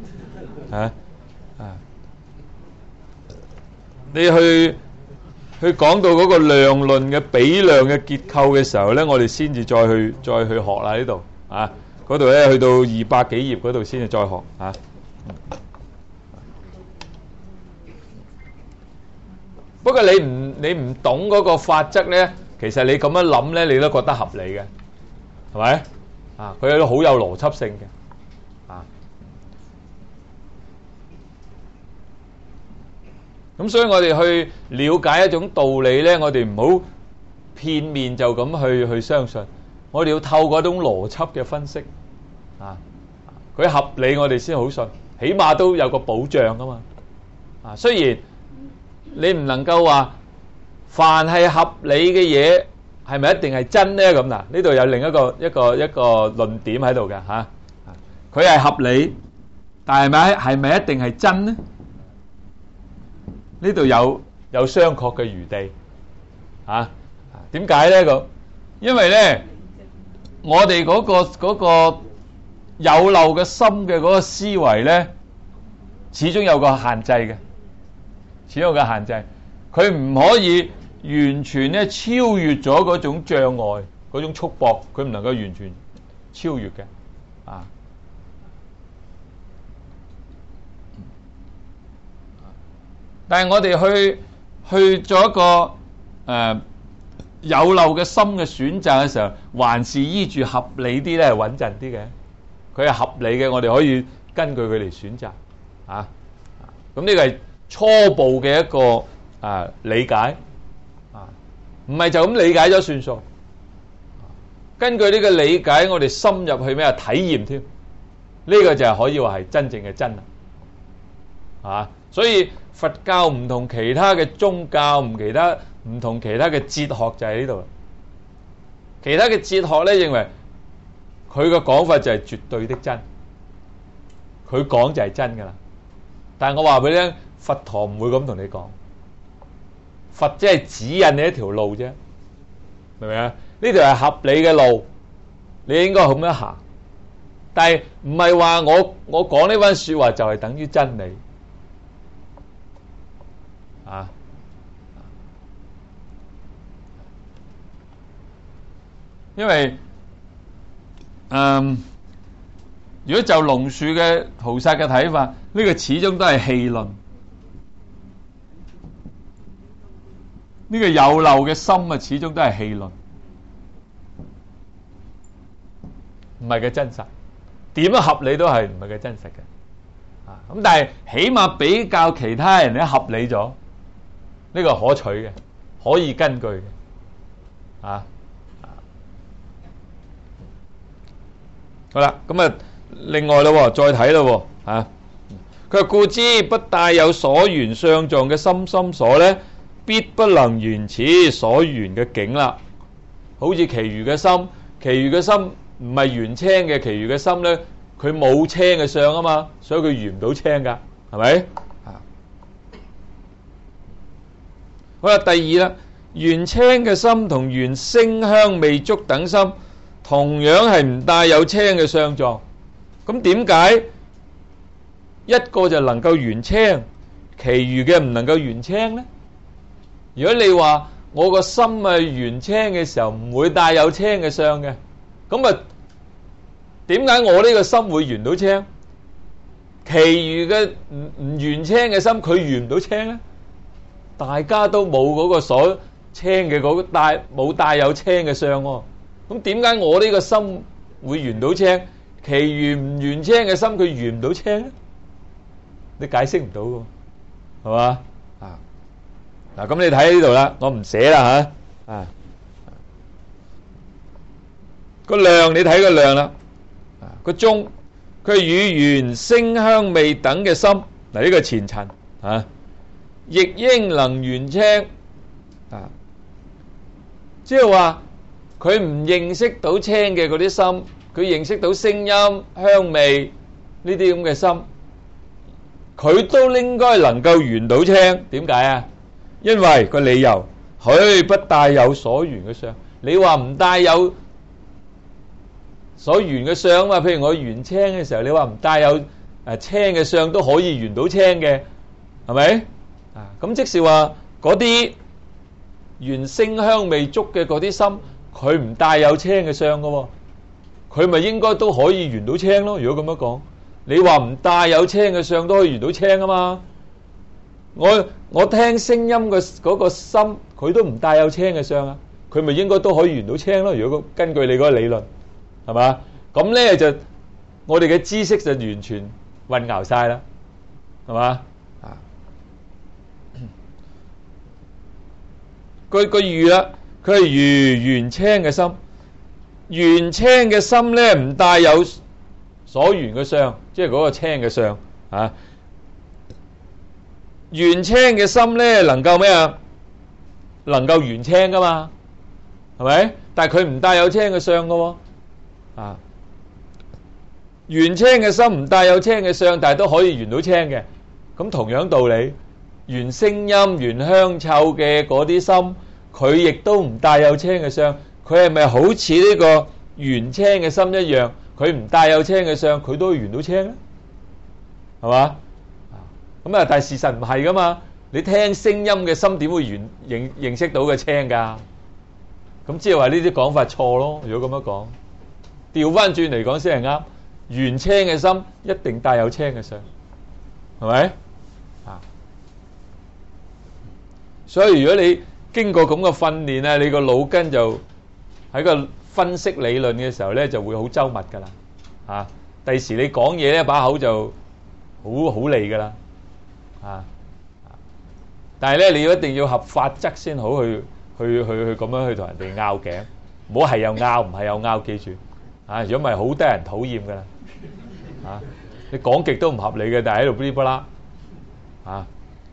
你去講到嗰個量論嘅比量嘅結構嘅時候咧，我哋先至再去學啦。呢度啊，嗰度咧去到200幾頁嗰度先至再學啊。不過你唔懂嗰個法則咧，其實你咁樣諗咧，你都覺得合理嘅，係咪？啊，佢有好有邏輯性嘅，啊。咁所以我哋去了解一種道理咧，我哋唔好片面就咁去相信，我哋要透過一種邏輯嘅分析，啊，佢合理我哋先好信，起碼都有個保障噶嘛，啊，雖然你唔能夠話凡係合理嘅嘢係咪一定係真咧？咁嗱，呢度有另一個論點喺度嘅嚇，佢係合理，但係咪一定係真咧？呢度有商榷嘅餘地，啊，點解咧？咁因為咧，我哋嗰個有漏嘅心嘅嗰個思維咧，始終有個限制嘅，始終有個限制，佢唔可以完全咧超越咗嗰種障礙、嗰種束縛，佢唔能夠完全超越嘅，啊。但係我哋去做一個有漏嘅心嘅選擇嘅時候，還是依住合理啲咧，係穩陣啲嘅。佢係合理嘅，我哋可以根據佢嚟選擇啊。咁呢個係初步嘅一個理解啊，唔係就咁理解咗算數。根據呢個理解，我哋深入去咩啊？體驗添，呢個就係可以話係真正嘅真啦，啊！所以佛教唔同其他嘅宗教，唔同其他嘅哲學就喺呢度。其他嘅哲學咧認為佢嘅講法就係絕對的真，佢講就係真噶啦。但係我話俾你聽，佛陀唔會咁同你講，佛只係指引你一條路啫，明唔明啊？呢條係合理嘅路，你應該咁樣行。 但係唔係話我講呢番說話就係等於真理啊。因為如果就龍樹嘅菩薩嘅睇法，呢個始終都係戲論，呢個有漏嘅心啊，始終都係戲論，唔係嘅真實。點樣合理都係唔係嘅真實嘅啊。咁但係起碼比較其他人咧合理咗，呢個可取嘅，可以根據嘅啊。好啦，咁啊，另外咯，再睇咯，啊，佢話故知不帶有所緣相狀嘅心所咧，必不能緣此所緣嘅境啦。好似其餘嘅心，其餘嘅心唔係緣青嘅，其餘嘅心咧，佢冇青嘅相啊嘛，所以佢緣唔到青噶，係咪？啊，好啦，第二啦，緣青嘅心同緣聲香味觸等心，同樣係唔帶有青嘅相狀。咁點解一個就能夠緣青，其餘嘅唔能夠緣青呢？如果你話我個心係緣青嘅時候唔會帶有青嘅相嘅，咁啊點解我呢個心會緣到青，其餘嘅唔緣青嘅心佢緣唔到青呢？大家都冇嗰個所青嘅嗰個冇帶有青嘅相喎。咁點解我呢個心會緣到青，其餘唔緣青嘅心佢緣唔到青咧？你解釋唔到嘅，係嘛？啊，嗱，咁你睇喺呢度啦，我唔寫啦吓。啊，個量你睇個量啦，個中佢與緣聲香味等嘅心，嗱呢個前塵啊，亦應能緣青啊，即係話。佢唔認識到青嘅嗰啲心，佢認識到聲音、香味呢啲咁嘅心，佢都應該能夠緣到青。點解啊？因為個理由，佢不帶有所緣嘅相。你話唔帶有所緣嘅相嘛？譬如我緣青嘅時候，你話唔帶有青嘅相都可以緣到青嘅，係咪？啊，咁即是話嗰啲緣聲香味觸嘅嗰啲心。佢唔帶有青嘅相嘅，佢咪應該都可以緣到青咯。如果咁樣講，你話唔帶有青嘅相都可以緣到青啊嘛。我聽聲音嘅嗰個心，佢都唔帶有青嘅相啊，佢咪應該都可以緣到青咯。如果根據你嗰個理論，係嘛？咁咧就我哋嘅知識就完全混淆晒啦，係嘛？啊，個喻啦。佢係如緣青嘅心，緣青嘅心咧唔帶有所緣嘅相，即係嗰個青嘅相啊。緣青嘅心咧能夠咩啊？能夠緣青噶嘛，係咪？但係佢唔帶有青嘅相噶喎，啊。緣青嘅心唔帶有青嘅相，但係都可以緣到青嘅。咁同樣道理，緣聲音、緣香臭嘅嗰啲心。佢亦都唔帶有青嘅相，佢係咪好似呢個緣青嘅心一樣？佢唔帶有青嘅相，佢都會緣到青咧，係嘛？咁啊，但係事實唔係噶嘛？你聽聲音嘅心點會認識到嘅青噶？咁即係話呢啲講法錯咯。如果咁樣講，調翻轉嚟講先係啱。緣青嘅心一定帶有青嘅相，係咪？啊，所以如果你經過咁嘅訓練咧，你個腦筋就喺個分析理論嘅時候咧，就會好周密噶啦。啊，第時你講嘢咧，把口就好利噶啦。啊，但係咧，你一定要合法則先好去咁樣去同人哋拗頸，唔好係又拗，唔係又拗，記住。啊，如果唔係好得人討厭噶啦。啊，你講極都唔合理嘅，但係喺度噼里啪啦。啊。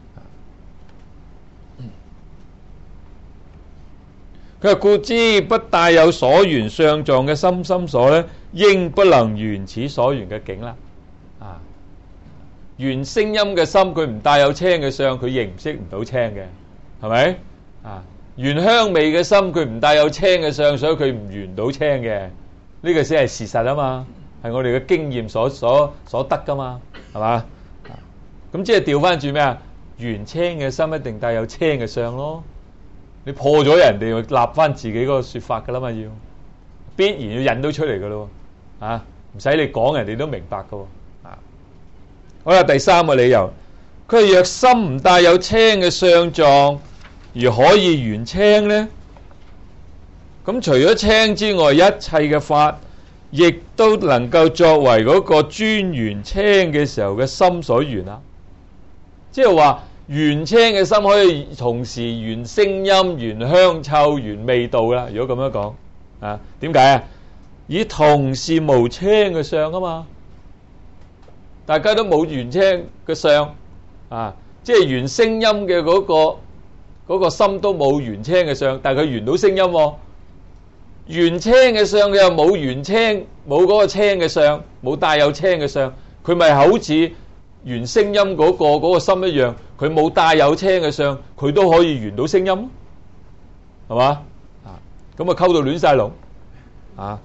佢話故知不帶有所緣相狀嘅心所咧，應不能緣此所緣嘅境啦。啊，緣聲音嘅心，佢唔帶有青嘅相，佢認識唔到青嘅，係咪？啊，緣香味嘅心，佢唔帶有青嘅相，所以佢唔緣到青嘅。呢個先係事實啊嘛。 係我哋嘅經驗所得噶嘛，係嘛？咁即係調翻轉咩啊？元青嘅心一定帶有青嘅相咯。你破咗人哋，立翻自己嗰個說法噶啦嘛，要必然要引到出嚟噶咯。啊，唔使你講，人哋都明白噶。啊，好啦，第三個理由，佢係若心唔帶有青嘅相狀，而可以元青咧，咁除咗青之外，一切嘅法亦都能夠作為嗰個專元青嘅時候嘅心所緣啦。即係話元青嘅心可以同時緣聲音、緣香臭、緣味道啦。如果咁樣講啊，點解啊？以同是無青嘅相啊嘛，大家都冇元青嘅相啊，即係緣聲音嘅嗰個心都冇元青嘅相，但係佢緣到聲音喎。元青嘅相佢又冇元青，冇嗰個青嘅相，冇帶有青嘅相，佢咪好似緣聲音嗰個心一樣，佢冇帶有青嘅相，佢都可以緣到聲音，係嘛？啊，咁啊溝到亂晒龍啊！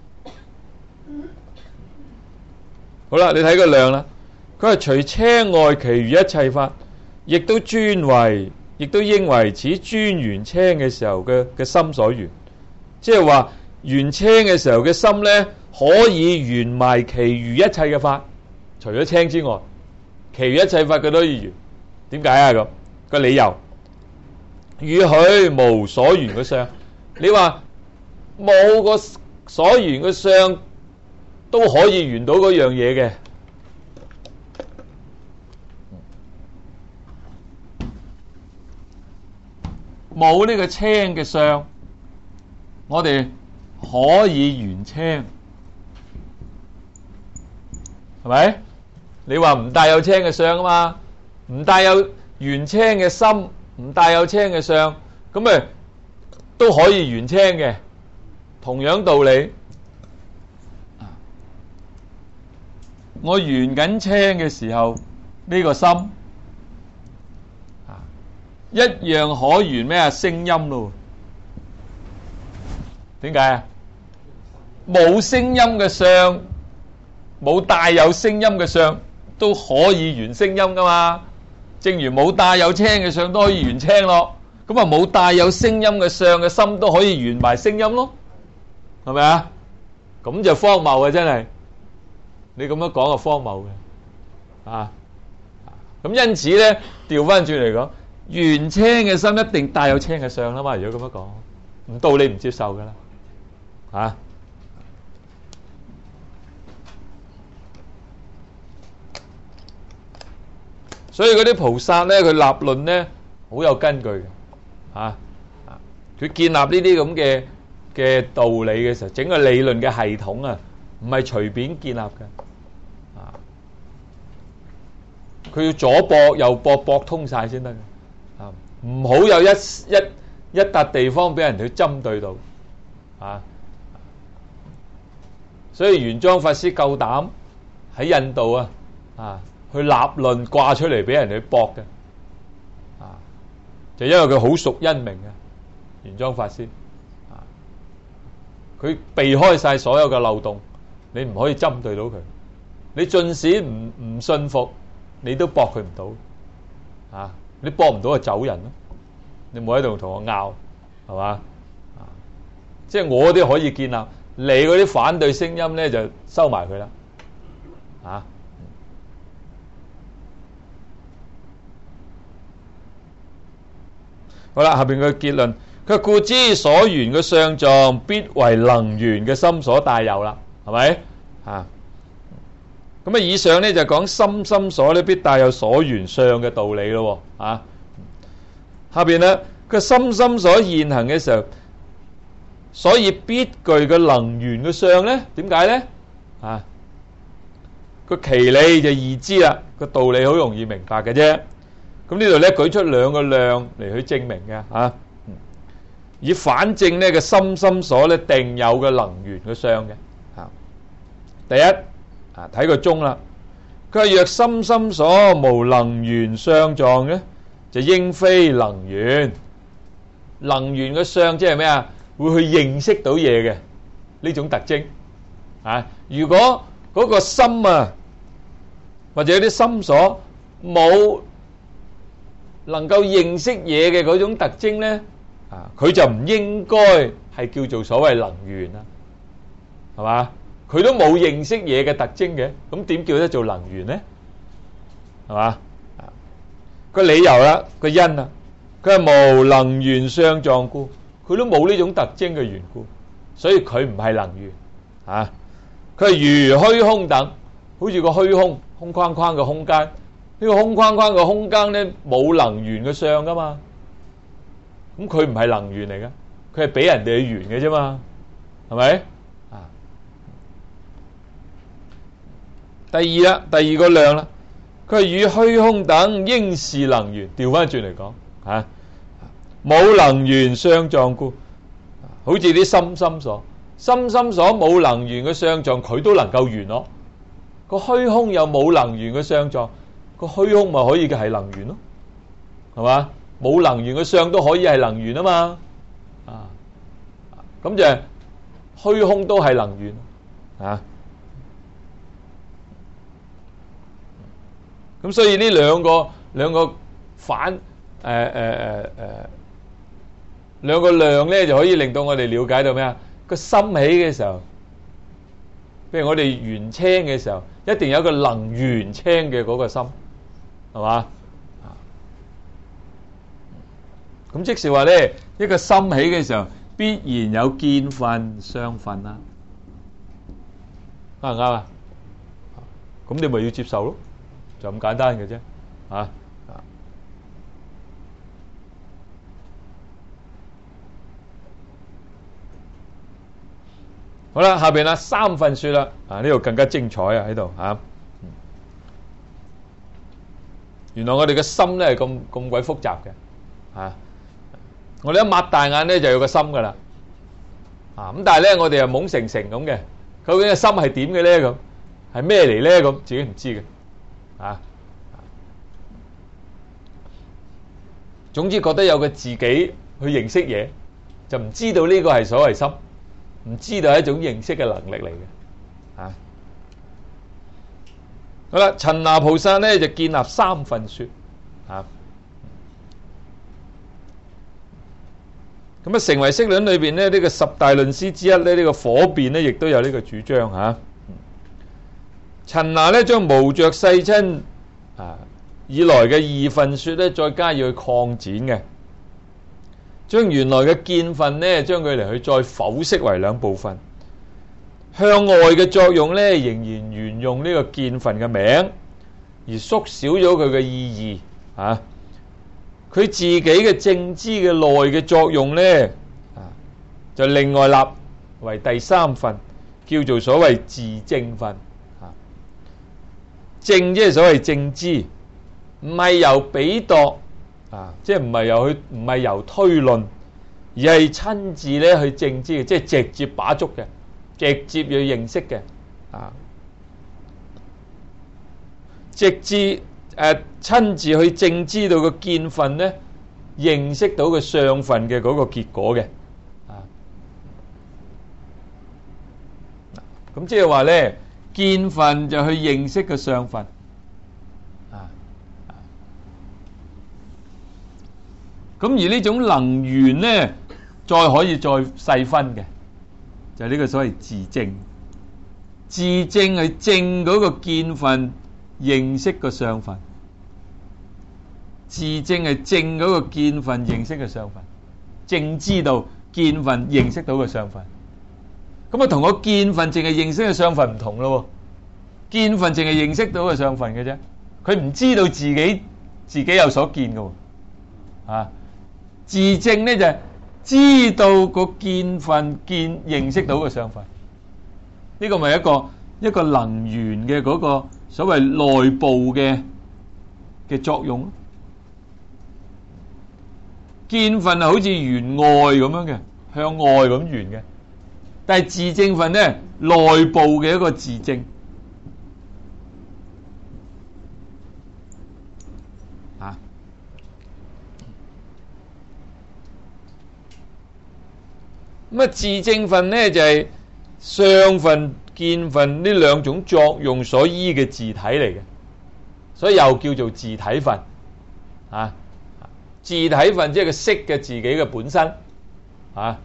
好啦，你睇個量啦，佢係除青外，其餘一切法，亦都專為，亦都應為此專元青嘅時候嘅心所緣。即係話元青嘅時候嘅心咧，可以緣埋其餘一切嘅法，除咗青之外，其餘一切法佢都可以緣。點解啊？咁個理由，與許無所緣嘅相。你話冇個所緣嘅相都可以緣到嗰樣嘢嘅，冇呢個青嘅相，我哋可以緣青，係咪？你話唔帶有青嘅相啊嘛，唔帶有緣青嘅心，唔帶有青嘅相，咁咪都可以緣青嘅。同樣道理，我緣緊青嘅時候，呢個心一樣可緣咩啊？聲音咯。點解啊？冇聲音嘅相，冇帶有聲音嘅相都可以緣聲音噶嘛。正如冇帶有青嘅相都可以緣青咯，咁啊冇帶有聲音嘅相嘅心都可以緣埋聲音咯，係咪啊？咁就荒謬嘅，真係你咁樣講就荒謬嘅啊！咁因此咧，調翻轉嚟講，緣青嘅心一定帶有青嘅相啦嘛。如果咁樣講，唔到你唔接受噶啦。啊！所以嗰啲菩薩咧，佢立論咧好有根據嘅，佢建立呢啲咁嘅道理嘅時候，整個理論嘅系統啊，唔係隨便建立嘅，佢要左駁右駁，駁通晒先得嘅，唔好有一笪地方俾人去針對到，所以玄奘法師夠膽喺印度去立論掛出嚟俾人哋駁嘅，就因為佢好熟因明嘅玄奘法師，佢避開晒所有嘅漏洞，你唔可以針對到佢，你縱使唔信服，你都駁佢唔到，你駁唔到就走人咯，你冇喺度同我拗，係嘛？即係我啲可以建立。你嗰啲反對聲音咧，就收埋佢啦，好啦，下邊個結論，佢故知所緣嘅相狀，必為能緣嘅心所帶有啦，係咪？咁啊，以上咧就講心所咧必帶有所緣相嘅道理咯，下邊咧，佢心所現行嘅時候。所以必具嘅能緣嘅相咧，點解咧？個其理就易知啦，個道理好容易明白嘅啫。咁呢度咧舉出兩個量嚟去證明嘅，以反證呢個心所咧定有嘅能緣嘅相嘅。第一睇個中啦，佢係若心所無能緣相狀咧，就應非能緣。能緣嘅相即係咩啊？會去認識到嘢嘅呢種特徵， 如果嗰個心啊，或者有啲心所冇能夠認識嘢嘅嗰種特徵咧，佢就唔應該係叫做所謂能緣啦，係嘛？佢都冇認識嘢嘅特徵嘅，咁點叫得做能緣咧？係嘛？個理由啦，個因啊，佢係無能緣相狀故，佢都冇呢種特徵嘅緣故，所以佢唔係能緣啊。佢係如虛空等，好似個虛空空框框嘅空間，呢個空框框嘅空間咧冇能緣嘅相噶嘛，咁佢唔係能緣嚟噶，佢係俾人哋去緣嘅啫嘛，係咪？第二啦，第二個量啦，佢係與虛空等應是能緣，調翻轉嚟講，冇能緣相狀故，好似啲心所冇能緣嘅相狀，佢都能夠緣咯。個虛空又冇能緣嘅相狀，個虛空咪可以係能緣咯，係嘛？冇能緣嘅相都可以係能緣啊嘛，咁就虛空都係能緣啊。咁所以呢兩個反兩個量咧，就可以令到我哋了解到咩啊？個心起嘅時候，譬如我哋緣青嘅時候，一定有一個能緣青嘅嗰個心，係嘛？咁即是話咧，一個心起嘅時候，必然有見分相分啦，啱唔啱啊？咁你咪要接受咯。就咁簡單嘅啫，好啦，下邊啦三分說啦，呢度更加精彩啊喺度原來我哋嘅心咧係咁鬼複雜嘅，我哋一擘大眼咧就有個心噶啦，咁但係咧我哋又懵成咁嘅，究竟個心係點嘅咧？咁係咩嚟咧？咁自己唔知嘅。總之覺得有個自己去認識嘢，就唔知道呢個係所謂心，唔知道係一種認識嘅能力嚟嘅。好啦，陳那菩薩咧就建立三分說，咁啊成唯識論裏邊咧呢個十大論師之一咧呢個火辯咧亦都有呢個主張陳那咧將無着世親以來嘅二分說咧，再加以去擴展嘅，將原來嘅見分咧，將佢嚟去再剖析為兩部分。向外嘅作用咧，仍然沿用呢個見分嘅名，而縮小咗佢嘅意義。佢自己嘅正知嘅內嘅作用咧，就另外立為第三分，叫做所謂自正分。正即係所謂正知。唔係由比度即係唔係由推論，而係親自咧去正知嘅，即係直接把捉嘅，直接去認識嘅，直至親自去正知到個見分咧，認識到個相分嘅嗰個結果嘅，咁即係話咧，見分就去認識個相分。咁而呢種能緣咧，再可以再細分嘅，就係呢個所謂自證。自證係證嗰個見分，認識個相分。自證係證嗰個見分，認識個相分。正知道見分，認識到個相分。咁啊，同個見分淨係認識嘅相分唔同咯。見分淨係認識到個相分嘅啫，佢唔知道自己有所見嘅。自證咧就係知道個見分認識到個相分，呢個咪一個能緣嘅嗰個所謂內部嘅作用咯。見分係好似緣外咁樣嘅，向外咁緣嘅，但係自證分咧內部嘅一個自證。咁啊，自證分咧就係相分見分呢兩種作用所依嘅自體嚟嘅，所以又叫做自體分啊。自體分即係個色嘅自己嘅本身啊。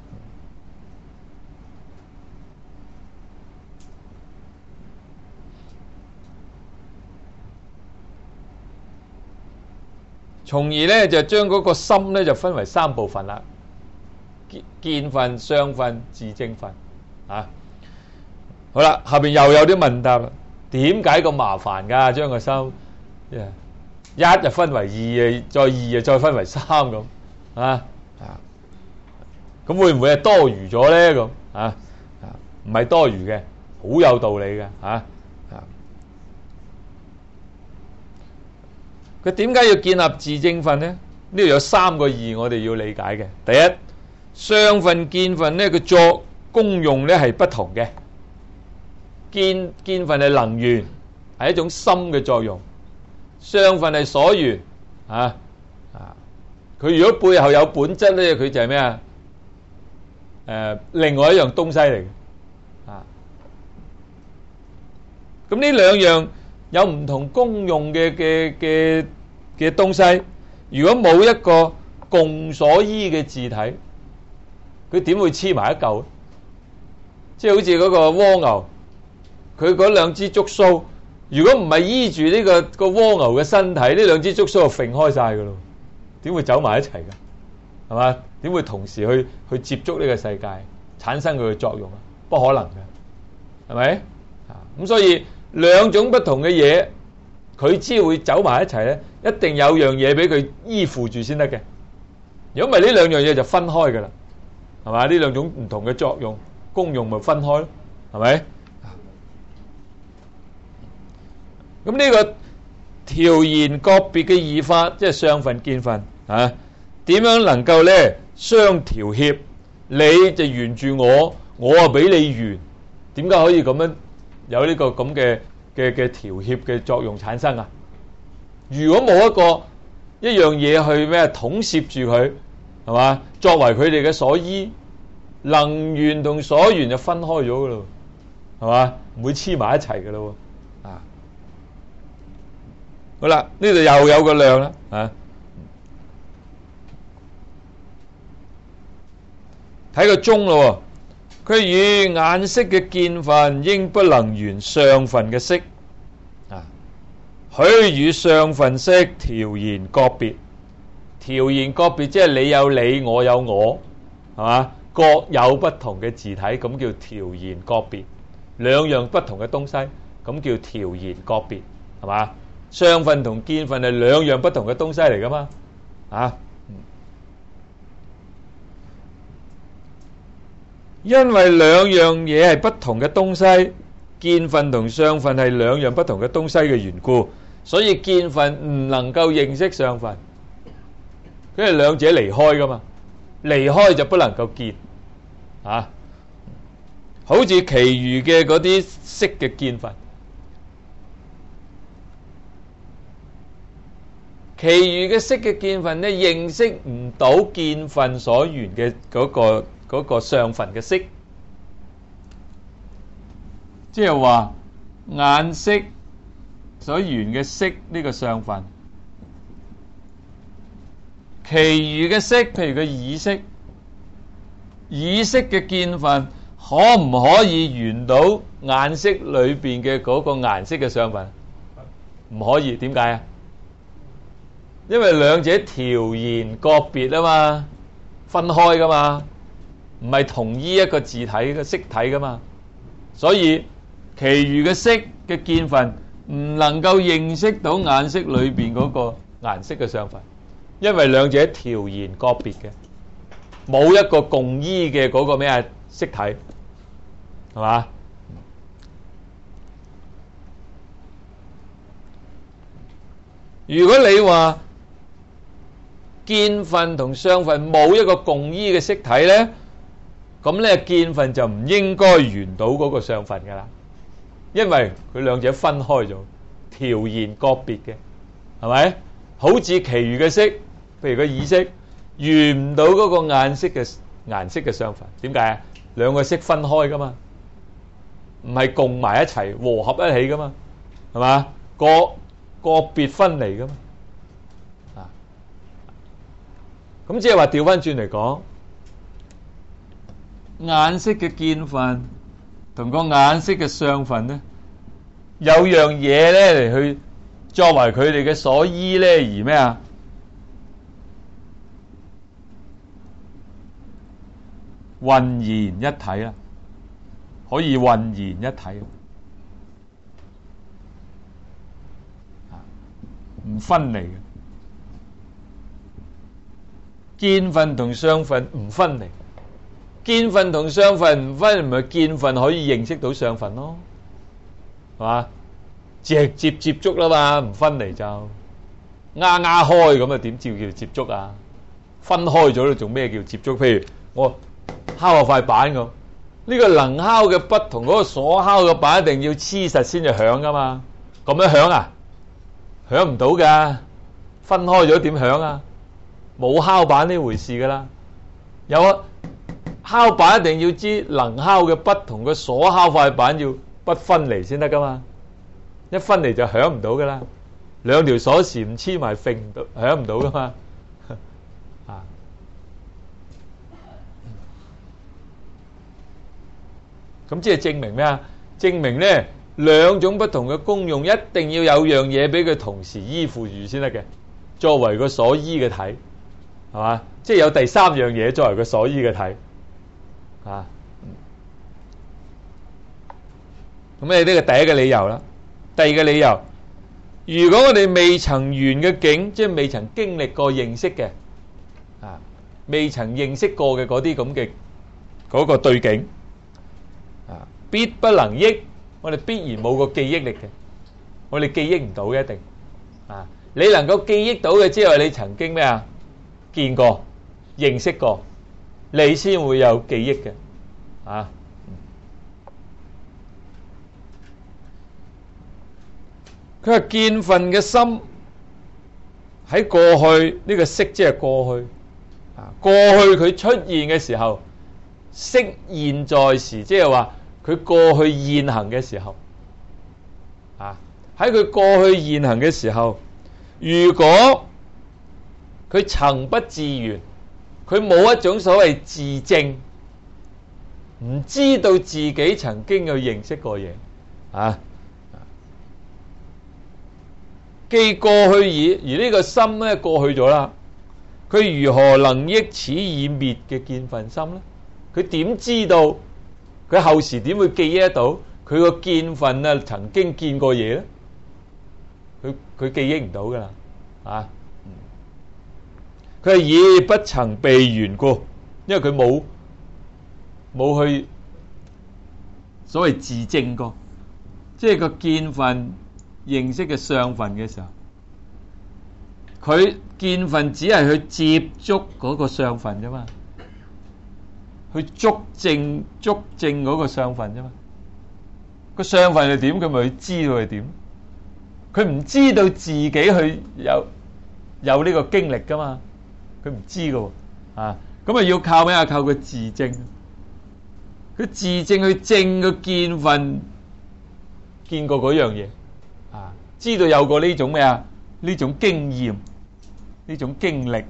從而咧就將嗰個心咧就分為三部分啦：見分、相分、自證分啊。好啦，後邊又有啲問答啦。點解咁麻煩㗎？將個心一就分為二，再二再分為三咁啊？咁會唔會係多餘咗咧？咁唔係多餘嘅，好有道理嘅佢點解要建立自證分呢？呢度有三個義我哋要理解嘅。第一，相分、見分呢個作功用呢係不同嘅。見分係能緣，係一種心嘅作用；相分係所緣佢如果背後有本質呢，佢就係咩啊？另外一樣東西嚟嘅咁呢兩樣有唔同功用嘅東西，如果冇一個共所依嘅自體，佢點會黐埋一嚿？即係好似嗰個蝸牛，佢嗰兩支觸鬚，如果唔係依住呢個蝸牛嘅身體，呢兩支觸鬚就揈開晒噶咯，點會走埋一齊噶？係嘛？點會同時去接觸呢個世界，產生佢嘅作用啊？不可能嘅，係咪？咁所以兩種不同嘅嘢，佢只會走埋一齊咧，一定有樣嘢俾佢依附住先得嘅。如果唔係呢兩樣嘢就分開噶啦，係嘛？呢兩種唔同嘅作用功用咪分開咯，係咪？咁呢個調然各別嘅義法，即係相分見分點樣能夠咧相調協？你就緣住我，我啊俾你緣，點解可以咁樣有呢個咁嘅調協嘅作用產生啊？如果冇一樣嘢去咩統攝住佢，係嘛？作為佢哋嘅所依，能緣同所緣就分開咗噶咯，係嘛？唔會黐埋一齊噶咯。好啦，呢度又有個量啦，睇個鐘咯。佢與眼識嘅見分，應不能緣相分嘅識許與相分識調然各別。調然各別即係你有你，我有我，係嘛？各有不同嘅自體，咁叫調然各別。兩樣不同嘅東西，咁叫調然各別，係嘛？相分同見分係兩樣不同嘅東西嚟噶嘛？因為兩樣嘢係不同嘅東西，見分同相分係兩樣不同嘅東西嘅緣故，所以見分唔能夠認識相分，因為兩者離開噶嘛，離開就不能夠見好似其餘嘅嗰啲識嘅見分，其餘嘅識嘅見分呢，認識唔到見分所緣嘅嗰個相分嘅識，即係話眼識所緣嘅識呢個相分，其餘嘅識，譬如個耳識，耳識嘅見分可唔可以緣到眼識裏邊嘅嗰個顏色嘅相分？唔可以，點解啊？因為兩者調然各別啊嘛，分開噶嘛，唔係同依一個自體嘅色體噶嘛，所以其餘嘅色嘅見分唔能夠認識到眼識裏邊嗰個顏色嘅相分，因為兩者調然各別嘅，冇一個共依嘅嗰個咩啊色體，係嘛？如果你話見分同相分冇一個共依嘅色體咧，咁咧見分就唔應該緣到嗰個相分噶啦，因為佢兩者分開咗，調然各別嘅，係咪？好似其餘嘅色，譬如個耳識，緣唔到嗰個眼識嘅顏色嘅相分，點解啊？兩個色分開噶嘛， 唔係共埋一齊和合一起噶嘛，係嘛？個別分離噶嘛，啊，咁即係話調翻轉嚟講，眼識嘅見分同個眼識嘅相分咧，有樣嘢咧嚟去作為佢哋嘅所依咧，而咩啊？渾然一體啦，可以渾然一體，唔分離嘅，見分同相分唔分離，見分同相分唔分，咪見分可以認識到相分咯，係嘛？直接接觸啦嘛，唔分離就啱開咁啊，點叫接觸啊？分開咗啦，做咩叫接觸？譬如我敲下塊板咁，呢個能敲嘅筆同嗰個所敲嘅板一定要黐實先至響噶嘛，咁樣響啊？響唔到噶，分開咗點響啊？冇敲板呢回事噶啦。有啊，敲板一定要知能敲嘅筆同個所敲塊板要不分離先得噶嘛，一分離就響唔到噶啦。兩條鎖匙唔黐埋揈唔到，響唔到噶嘛。啊，咁即係證明咩啊？證明咧，兩種不同嘅功用，一定要有樣嘢俾佢同時依附住先得嘅，作為個所依嘅體，係嘛？即係有第三樣嘢作為個所依嘅體，啊，咁呢個第一個理由啦。第二個理由，如果我哋未曾緣嘅境，即係未曾經歷過認識嘅，啊，未曾認識過嘅嗰啲咁嘅嗰個對境，啊，必不能憶。我哋必然冇個記憶力嘅，我哋記憶唔到嘅一定。啊，你能夠記憶到嘅，即係你曾經咩啊？見過、認識過，你先會有記憶嘅。啊，佢話見分嘅心喺過去呢個識，即係過去。啊，過去佢出現嘅時候，識現在時，即係話。佢過去現行嘅時候，啊，喺佢過去現行嘅時候，如果佢曾不自緣，佢冇一種所謂自證，唔知道自己曾經有認識過嘢，啊，既過去而呢個心咧過去咗啦，佢如何能憶此已滅嘅見分心咧？佢點知道？佢後時點會記憶得到佢個見分啊？曾經見過嘢咧，佢記憶唔到噶啦，啊！佢係以不曾被緣故，因為佢冇去所謂自證過，即係個見分認識嘅相分嘅時候，佢見分只係去接觸嗰個相分啫嘛。去捉正嗰個相分啫嘛，個相分係點，佢咪去知道係點？佢唔知道自己去有呢個經歷噶嘛，佢唔知噶，啊，咁啊要靠咩啊？靠佢自證，佢自證去證個見分，見過嗰樣嘢，啊，知道有過呢種咩啊？呢種經驗，呢種經歷，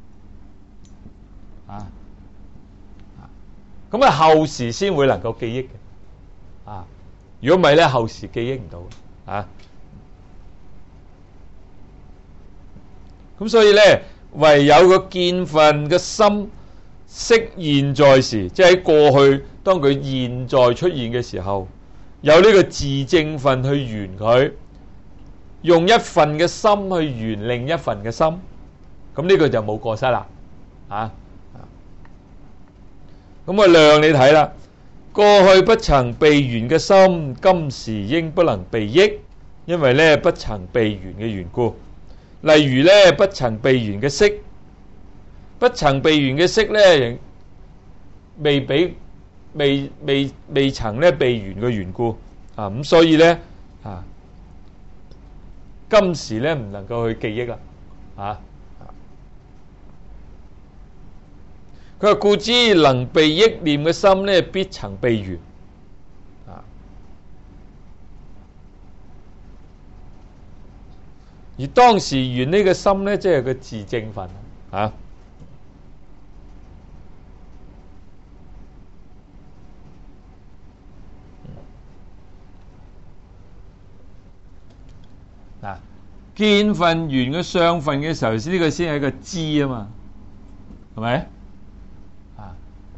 啊。咁啊，後時先會能夠記憶嘅，啊！如果唔係咧，後時記憶唔到，啊！咁所以咧，唯有個見分嘅心識現在時，即係喺過去，當佢現在出現嘅時候，有呢個自證分去緣佢，用一份嘅心去緣另一份嘅心，咁呢個就冇過失啦，啊！咁啊，量你睇啦，過去不曾被緣嘅心，今時應不能被憶，因為咧不曾被緣嘅緣故。例如咧，不曾被緣嘅識，不曾被緣嘅識咧，未曾咧被緣嘅緣故啊，咁所以咧啊，今時咧唔能夠去記憶啦，啊。佢話故知能被憶念嘅心咧，必曾被緣。啊， 而當時圓呢個心咧，即係個自證分啊。嗱，見分圓個相分嘅時候，呢個先係一個知啊嘛，係咪？啊，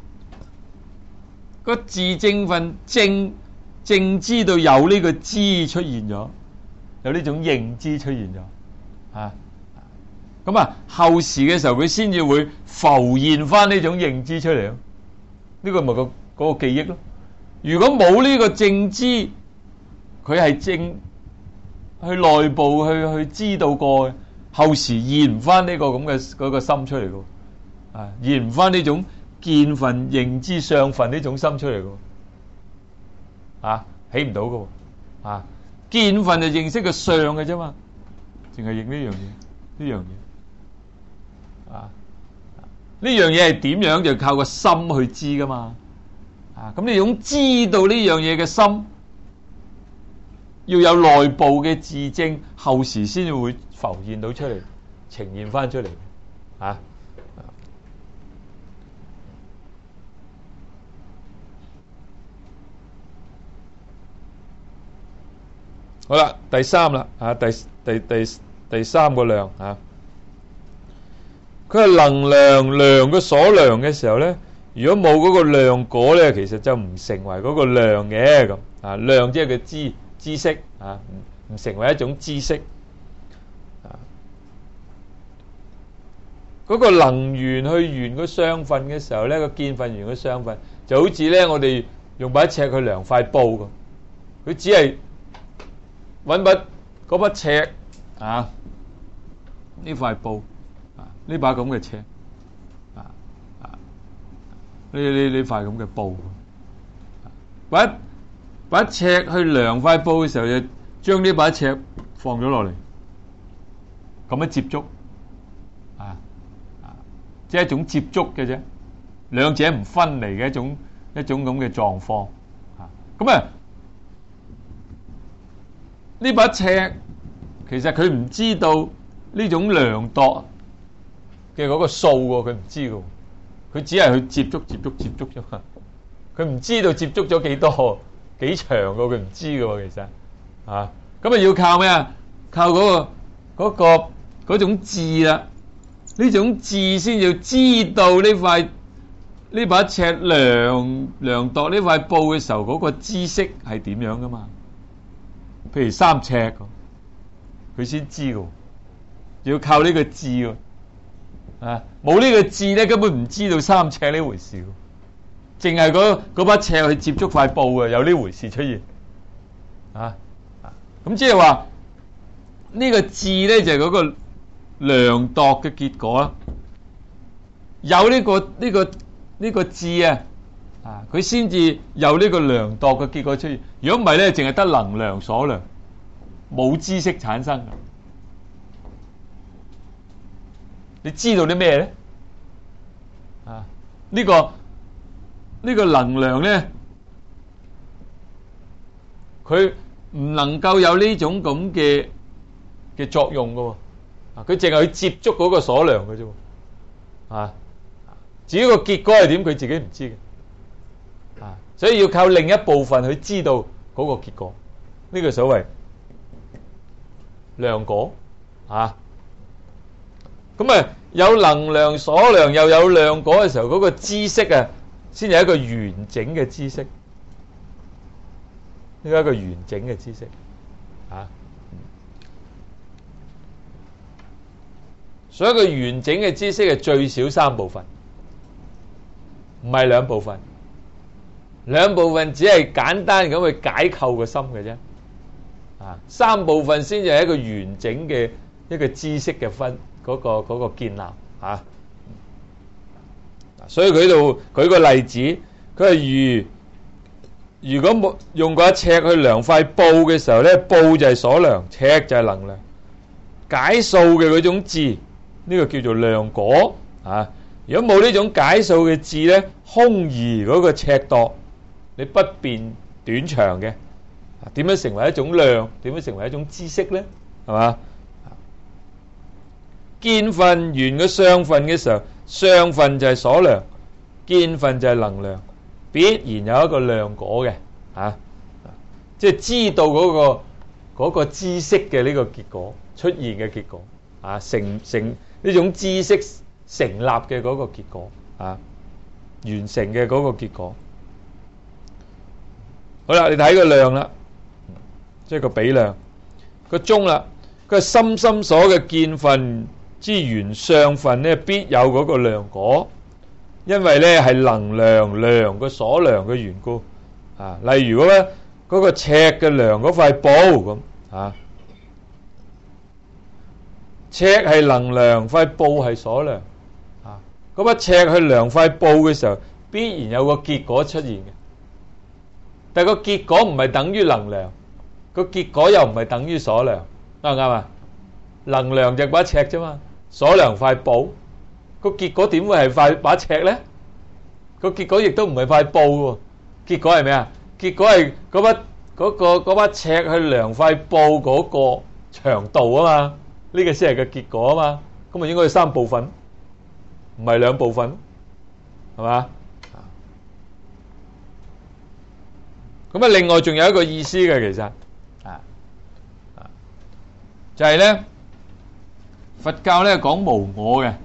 個自證分正知道有呢個知出現咗，有呢種認知出現咗，啊，咁啊後時嘅時候佢先至會浮現翻呢種認知出嚟咯，呢個咪嗰個記憶咯。如果冇呢個正知，佢係正去內部去知道過嘅，後時現唔翻呢個咁嘅嗰個心出嚟嘅，啊，現唔翻呢種見分認知相分呢種心出嚟嘅。啊，起唔到嘅，啊，見分就認識個相嘅啫嘛，淨係認呢樣嘢，呢樣嘢，啊，呢樣嘢係點樣就靠個心去知噶嘛，啊，咁呢種知道呢樣嘢嘅心，要有內部嘅自證，後時先至會浮現到出嚟，呈現翻出嚟，啊。好啦，第三啦，啊，第三個量啊，佢係能量嘅所量嘅時候咧，如果冇嗰個量果咧，其實就唔成為嗰個量嘅咁啊。量即係個知識啊，唔成為一種知識啊。嗰個能緣去緣個相分嘅時候咧，個見分緣個相分就好似咧，我哋用把尺去量塊布咁，佢只係揾嗰把尺啊，呢塊布啊，呢把咁嘅尺啊，呢塊咁嘅布，把尺去量塊布嘅時候，就將呢把尺放咗落嚟，咁樣接觸啊，即係一種接觸嘅啫，兩者唔分離嘅一種咁嘅狀況啊，咁啊。呢把尺其實佢唔知道呢種量度嘅嗰個數喎，佢唔知㗎，佢只係去接觸啫嘛，佢唔知道接觸咗幾多幾長㗎，佢唔知㗎其實啊，咁啊要靠咩啊？靠嗰種智啦，呢種智先要知道呢把尺量度呢塊布嘅時候嗰個知識係點樣㗎嘛？譬如3尺，佢先知嘅，要靠呢個智嘅，啊，冇呢個智咧，根本唔知道3尺呢回事，淨係嗰把尺去接觸塊布嘅，有呢回事出現，咁即係話呢個智咧就係嗰個量度嘅結果啦，有呢個智啊。佢先至有呢個量度嘅結果出現。如果唔係咧，淨係得能量所量，冇知識產生嘅。你知道啲咩咧？啊，呢個能量咧，佢唔能夠有呢種咁嘅作用嘅喎。啊，佢淨係去接觸嗰個所量嘅啫。啊，至於個結果係點，佢自己唔知嘅。所以要靠另一部分去知道嗰個結果，呢個所謂量果啊。咁啊，有能量所量又有量果嘅時候，嗰個知識啊，先係一個完整嘅知識，呢個一個完整嘅知識啊。所以一個完整嘅知識係最少3部分，唔係2部分。2部分只係簡單咁去解構個心嘅啫，啊，3部分先至係一個完整嘅一個知識嘅分嗰個建立啊。所以佢度舉個例子，佢係如果冇用嗰一尺去量塊布嘅時候咧，布就係所量，尺就係能量，解數嘅嗰種智，呢個叫做量果啊。如果冇呢種解數嘅智咧，空而嗰個尺度。你不辨短長嘅，點樣成為一種量？點樣成為一種知識咧？係嘛？ 見分緣嘅相分嘅時候，相分就係所量，見分就係能量，必然有一個量果嘅即係知道嗰個知識嘅呢個結果出現嘅結果成呢種知識成立嘅嗰個結果完成嘅嗰個結果。好啦，你睇個量啦，即係個比量個中啦。佢係心心所嘅見分之緣相分咧，必有嗰個量果，因為咧係能量量個所量嘅緣故例如咧嗰個尺嘅量嗰塊布咁尺係能量，塊布係所量嗰把尺去量塊布嘅時候，必然有個結果出現嘅。但係個結果唔係等於能量，個結果又唔係等於所量，啱唔啱啊？能量就把尺啫嘛，所量塊布，個結果點會係把尺咧？個結果亦都唔係塊布喎，結果係咩啊？結果係嗰把尺去量塊布嗰個長度啊嘛，呢個先係個結果啊嘛，咁咪應該係三部分，唔係兩部分，係嘛？咁另外仲有一個意思嘅，其實就係咧，佛教咧講無我嘅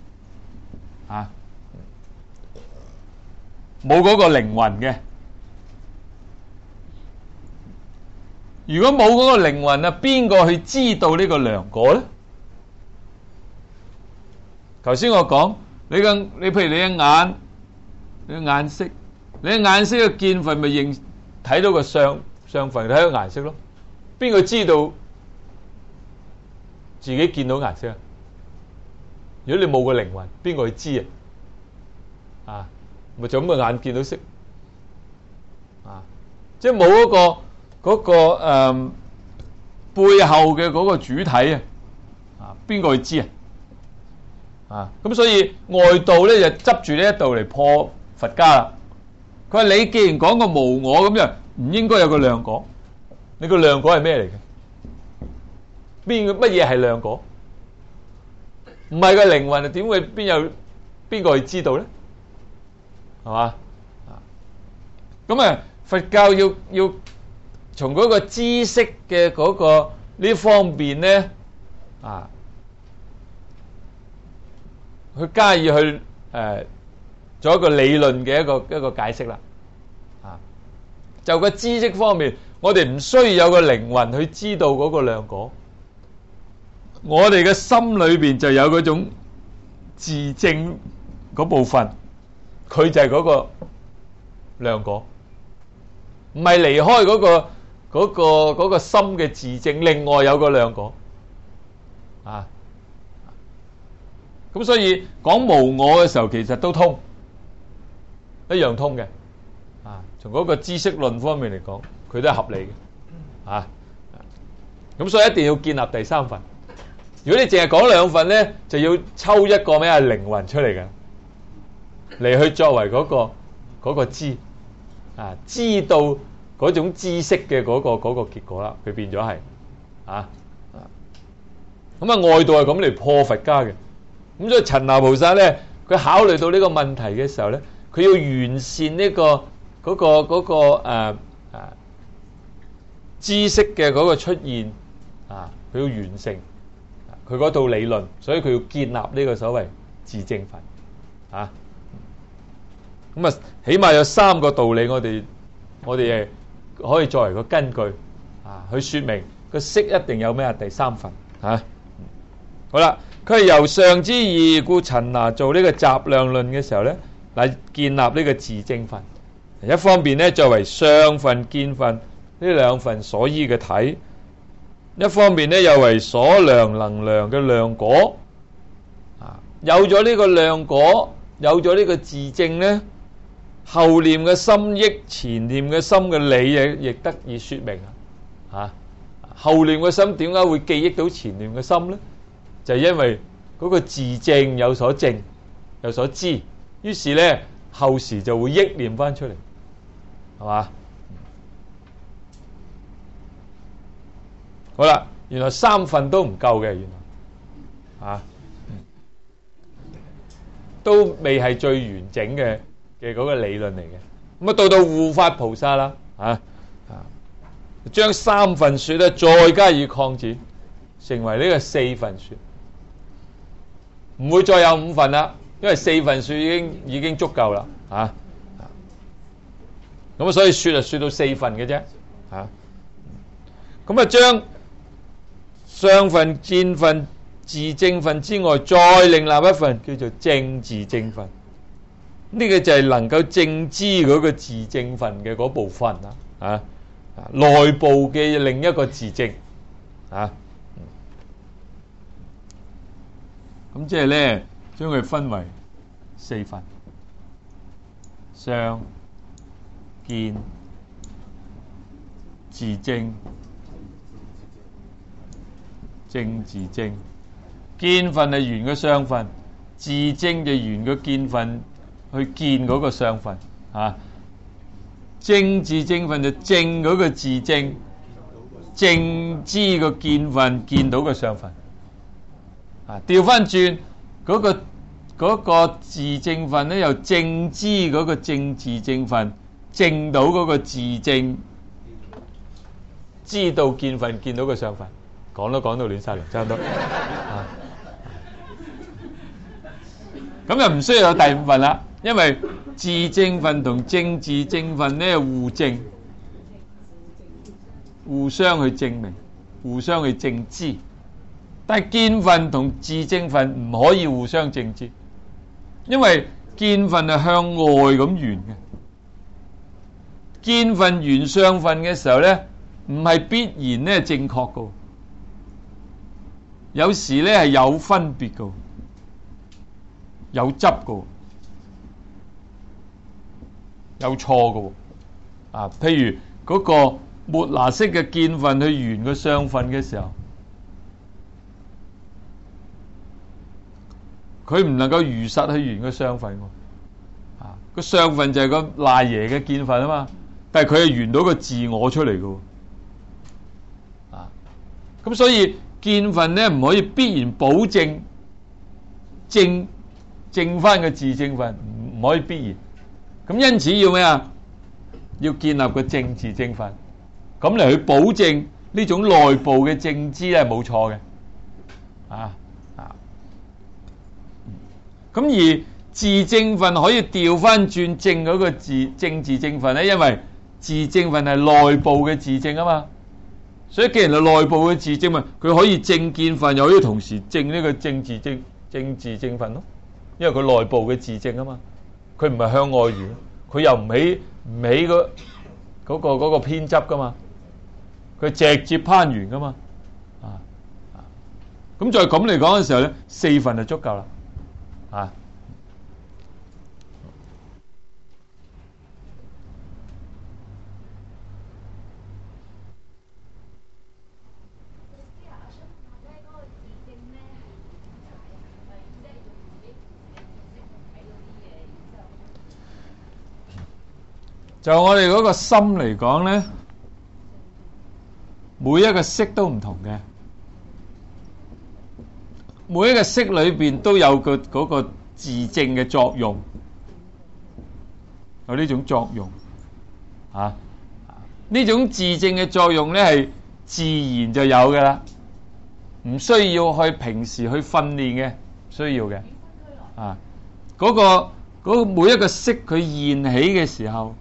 冇嗰個靈魂嘅。如果冇嗰個靈魂邊個去知道呢個量果咧？頭先我講你譬如你嘅眼，你嘅眼色，你嘅眼色嘅見分咪睇到個相分，睇到顏色咯。邊個知道自己見到顏色啊？如果你冇個靈魂，邊個去知咪就咁個眼見到色即係冇嗰個背後嘅嗰個主體邊個去知咁所以外道咧就執住呢一度嚟破佛家啦。佢話你既然講個無我咁樣，唔應該有個量果。你個量果係咩嚟嘅？乜嘢係量果？唔係個靈魂，點會邊個去知道咧？係嘛？咁佛教要從嗰個知識嘅嗰個呢方面咧去加以去做一個理論嘅一個解釋啦。就個知識方面，我哋唔需要有個靈魂去知道嗰個量果，我哋嘅心裏邊就有嗰種自證嗰部分，佢就係嗰個量果，唔係離開嗰個心嘅自證，另外有個量果咁所以講無我嘅時候，其實都通，一樣通嘅從嗰個知識論方面嚟講，佢都係合理嘅咁所以一定要建立第三份。如果你淨係講兩份咧，就要抽一個咩靈魂出嚟嘅，嚟去作為嗰個知道嗰種知識嘅嗰個結果啦。佢變咗係咁外道係咁嚟破佛家嘅。咁所以陳那菩薩咧，佢考慮到呢個問題嘅時候咧，佢要完善呢嗰個知識嘅嗰個出現佢要完成佢嗰套理論，所以佢要建立呢個所謂自證分咁起碼有三個道理，我哋可以作為個根據去說明個識一定有咩第三份好啦，佢係由上之義故，陳那做呢個集量論嘅時候咧，嚟建立呢個自證分。一方面咧，作為相分見分呢兩份所依嘅體；一方面咧，又為所量能量嘅量果。有咗呢個量果，有咗呢個自證咧，後念嘅心憶、前念嘅心嘅理亦得以說明後念嘅心點解會記憶到前念嘅心咧？就係因為嗰個自證有所證，有所知，於是咧後時就會憶念翻出嚟，係嘛？好啦，原來三份都唔夠嘅，原來都未係最完整嘅嗰個理論嚟嘅。咁啊，到護法菩薩啦，將三分說咧再加以擴展，成為呢個四分說，唔會再有五分啦，因為四分說已經足夠啦，咁所以說就說到四分嘅啫，咁啊將相分、見分、自證分之外，再另立一份叫做正自證分。呢個就係能夠證知嗰個自證分嘅嗰部分啦，內部嘅另一個自證，咁即係咧將佢分為四分：相、見、自證、正自證。見分係緣個相分，自證就緣個見分去見嗰個相分，正自證分就證嗰個自證，證知個見分見到個相分，調翻轉嗰個自證分咧，又證知嗰個正自證分，證到嗰個自證，知道見分見到個相分，講到亂晒龍，差唔多。咁就唔需要有第五份啦，因為自證分同正自證分咧互證，互相去證明，互相去證知。但係見分同自證分唔可以互相證知，因為見分係向外咁緣嘅，見分緣相分嘅時候咧，唔係必然咧正確嘅，有時咧係有分別嘅。有執嘅，有錯嘅，譬如嗰個末那識嘅見分去緣個相分嘅時候，佢唔能夠如實去緣個相分喎，個相分就係個賴爺嘅見分啊嘛，但係佢係緣到個自我出嚟嘅，咁所以見分咧唔可以必然保證證翻個自證分，唔可以必然。咁因此要咩啊？要建立個正自證分，咁嚟去保證呢種內部嘅證知咧冇錯嘅。咁而自證分可以調翻轉正嗰個正自證分咧，因為自證分係內部嘅自證啊嘛。所以既然係內部嘅自證嘛，佢可以證見分，又可以同時證呢個正自證分咯。因為佢內部嘅自證啊嘛，佢唔係向外緣，佢又唔起嗰個偏執噶嘛，佢直接攀緣噶嘛，咁再咁嚟講嘅時候咧，四分就足夠啦，就我哋嗰個心嚟講咧，每一個識都唔同嘅，每一個識裏邊都有嗰個自證嘅作用，有呢種作用，呢種自證嘅作用咧係自然就有嘅啦，唔需要去平時去訓練嘅，需要嘅，嗰個每一個識佢現起嘅時候。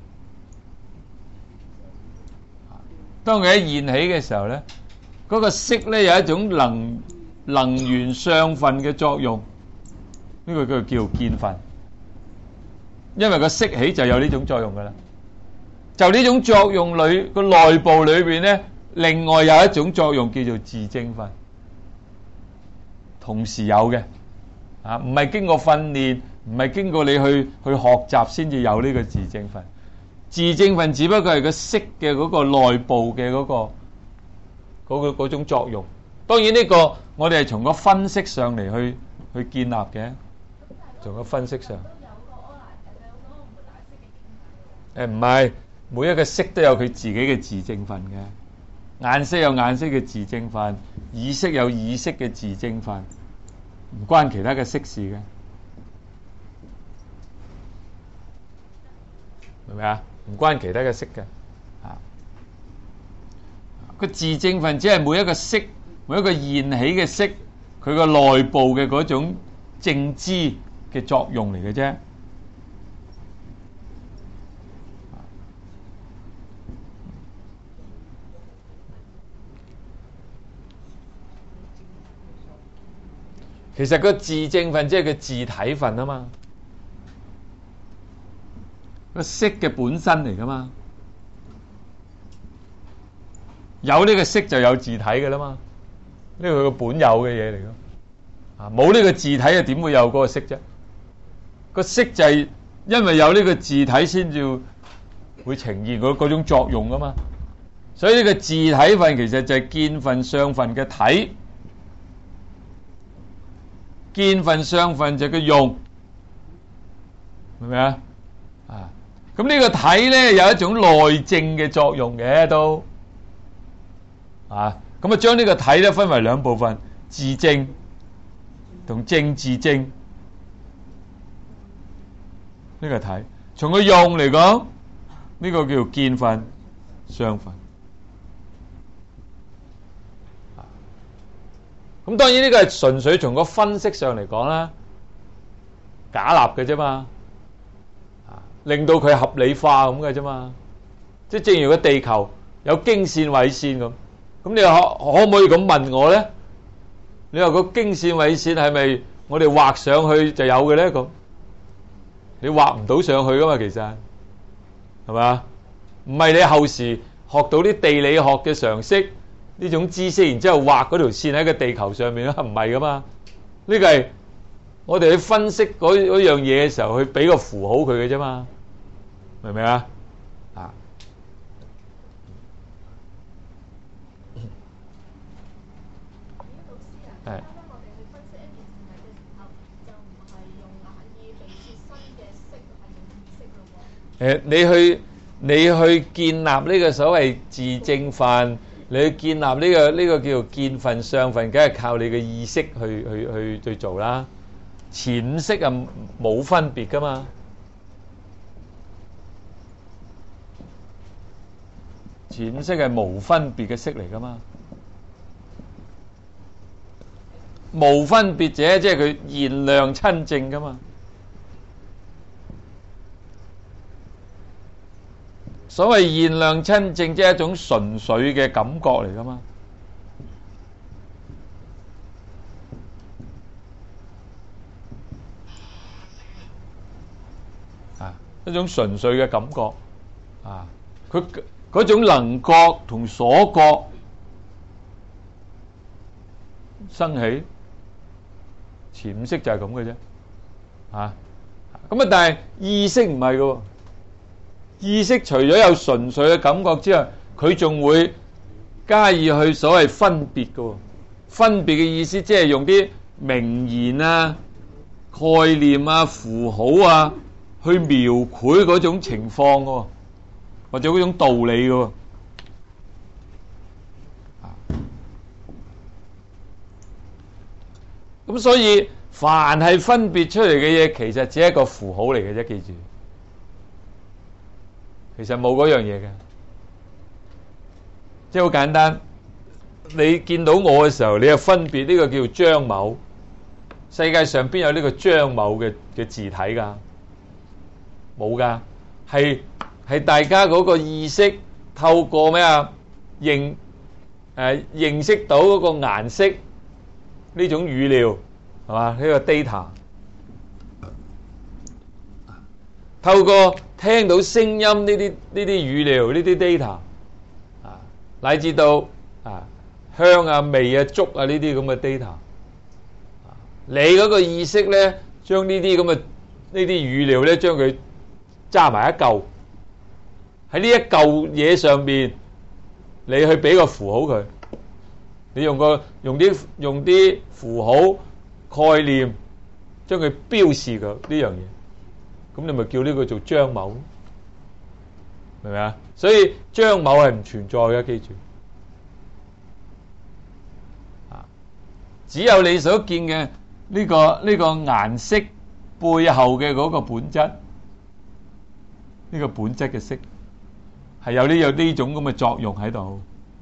當佢喺現起嘅時候咧，嗰個識咧有一種能緣相分嘅作用，呢個叫見分。因為個識起就有呢種作用噶啦，就呢種作用裏個內部裏邊咧，另外有一種作用叫做自證分，同時有嘅，唔係經過訓練，唔係經過你去學習先至有呢個自證分。自證分只不過係個識嘅嗰個內部嘅嗰種作用。當然呢個我哋係從個分析上嚟去建立嘅，從個分析上。唔係每一個識都有佢自己嘅自證分嘅，眼識有眼識嘅自證分，耳識有耳識嘅自證分，唔關其他嘅識事嘅。 明唔明啊？唔關其他嘅色嘅。個自正分只係每一個色，每一個現起嘅色，佢個內部嘅嗰種正知嘅作用嚟嘅啫。其實個自正分即係個自體分啊嘛，個色嘅本身嚟噶嘛。有呢個色就有自體嘅啦嘛，呢個佢個本有嘅嘢嚟咯。冇呢個自體啊，點會有嗰個色啫？個色就係因為有呢個自體先至會呈現嗰種作用噶嘛。所以呢個自體分其實就係見分相分嘅體，見分相分就係個用，明唔明啊？咁呢個體咧有一種內證嘅作用嘅都。咁啊，將呢個體咧分為兩部分，自正同正自正。呢個體從個用嚟講，呢個叫做見分相分。咁當然呢個係純粹從個分析上嚟講啦，假立嘅啫嘛，令到佢合理化咁嘅啫嘛。即係正如個地球有經線緯線咁。咁你可唔可以咁問我咧？你話個經線緯線係咪我哋畫上去就有嘅咧？咁你畫唔到上去噶嘛？其實係嘛？唔係你後時學到啲地理學嘅常識呢種知識，然之後畫嗰條線喺個地球上面啦，唔係噶嘛？呢個係我哋去分析嗰樣嘢嘅時候，去俾個符號佢嘅啫嘛，明唔明啊？係。啱啱我哋去分析一件事物嘅時候，就唔係用眼耳鼻舌身嘅色，係用意識咯喎。你去建立呢個所謂自正分，你去建立呢個叫做見分相分，梗係靠你嘅意識去做啦。前五識啊冇分別噶嘛，前五識係無分別嘅識嚟噶嘛。無分別者，即係佢現量親證噶嘛。所謂現量親證，即係一種純粹嘅感覺嚟噶嘛。一種純粹嘅感覺。佢嗰種能覺同所覺生起。前五識就係咁嘅啫，咁但係意識唔係嘅，意識除咗有純粹嘅感覺之外，佢仲會加以去所謂分別嘅。分別嘅意思即係用啲名言啊、概念啊、符號啊去描繪嗰種情況嘅，或者嗰種道理嘅。咁所以凡係分別出嚟嘅嘢，其實只係一個符號嚟嘅啫，記住，其實冇嗰樣嘢嘅，即係好簡單。你見到我嘅時候，你又分別呢個叫張某，世界上邊有呢個張某嘅字體噶？冇噶，係大家嗰個意識透過咩啊認識到嗰個顏色。呢種語料係嘛？呢個 data 透過聽到聲音呢啲語料呢啲 data 乃至到香啊味啊觸啊呢啲咁嘅 data，你嗰個意識咧將呢啲咁嘅呢啲語料咧將佢揸埋一嚿喺呢一嚿嘢上邊，你去俾個符號佢。你用啲符號概念將佢標示佢呢樣嘢，咁你咪叫呢個做張某，明唔明啊？所以張某係唔存在嘅，記住。只有你所見嘅呢個顏色背後嘅嗰個本質，呢呢個本質嘅色係有呢種咁嘅作用喺度，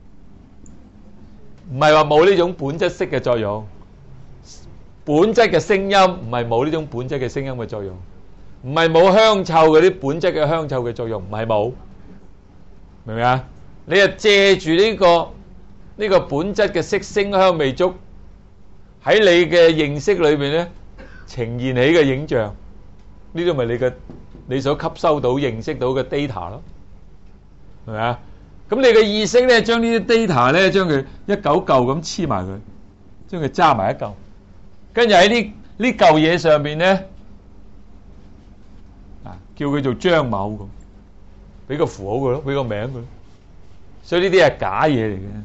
唔係話冇呢種本質色嘅作用。本質嘅聲音唔係冇呢種本質嘅聲音嘅作用，唔係冇香臭嗰啲本質嘅香臭嘅作用，唔係冇，明唔明啊？你係借住呢個本質嘅色聲香味觸喺你嘅認識裏邊咧呈現起嘅影像，呢啲咪你所吸收到認識到嘅 data 咯，係咪啊？咁你嘅意識咧將呢啲 data 咧將佢一嚿嚿咁黐埋佢，將佢揸埋一嚿。跟住喺呢嚿嘢上面咧，叫佢做張某咁，俾個符號佢咯，俾個名佢。所以呢啲係假嘢嚟嘅。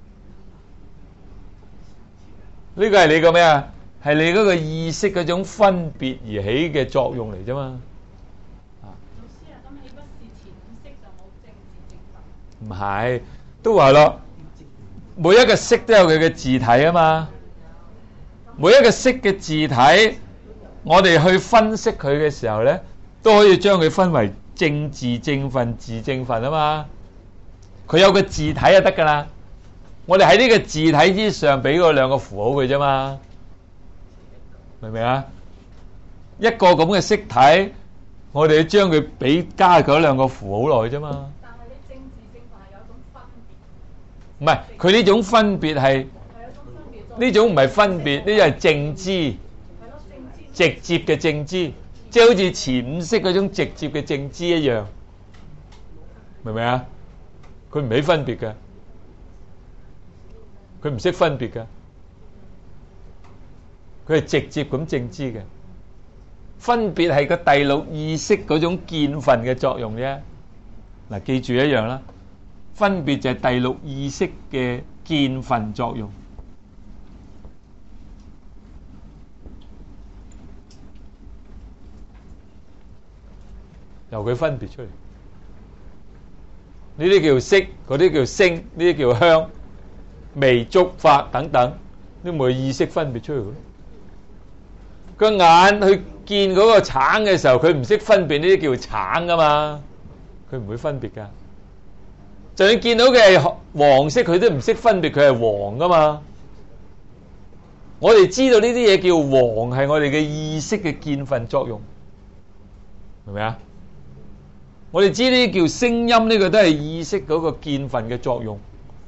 呢個係你個咩啊？係你嗰個意識嗰種分別而起嘅作用嚟啫嘛。老師啊，咁豈不是前五識就冇正字正分？ 唔係，都話咯，每一個識都有佢嘅字體啊嘛。每一個識嘅字體，我哋去分析佢嘅時候咧，都可以將佢分為正字正分、字正分啊嘛。佢有個字體就得噶啦。我哋喺呢個字體之上俾嗰兩個符號佢啫嘛，明唔明啊？一個咁嘅識體，我哋要將佢加嗰兩個符號落去啫嘛。 但係你正字正分係有一種分別。 唔係，佢呢種分別係。呢種唔係分別，呢種係正知，直接嘅正知，即係好似前五識嗰種直接嘅正知一樣，明唔明啊？佢唔起分別嘅，佢唔識分別嘅，佢係直接咁正知嘅。分別係個第六意識嗰種見分嘅作用啫。嗱，記住一樣啦，分別就係第六意識嘅見分作用。由佢分別出嚟，呢啲叫色，嗰啲叫聲，呢啲叫香、味、觸、法等等，呢咪意識分別出嚟咯。個眼去見嗰個橙嘅時候，佢唔識分別呢啲叫橙噶嘛，佢唔會分別噶。就算見到嘅係黃色，佢都唔識分別佢係黃噶嘛。我哋知道呢啲嘢叫黃，係我哋嘅意識嘅見分作用，明唔明啊？我哋知呢啲叫聲音，呢個都係意識嗰個見分嘅作用。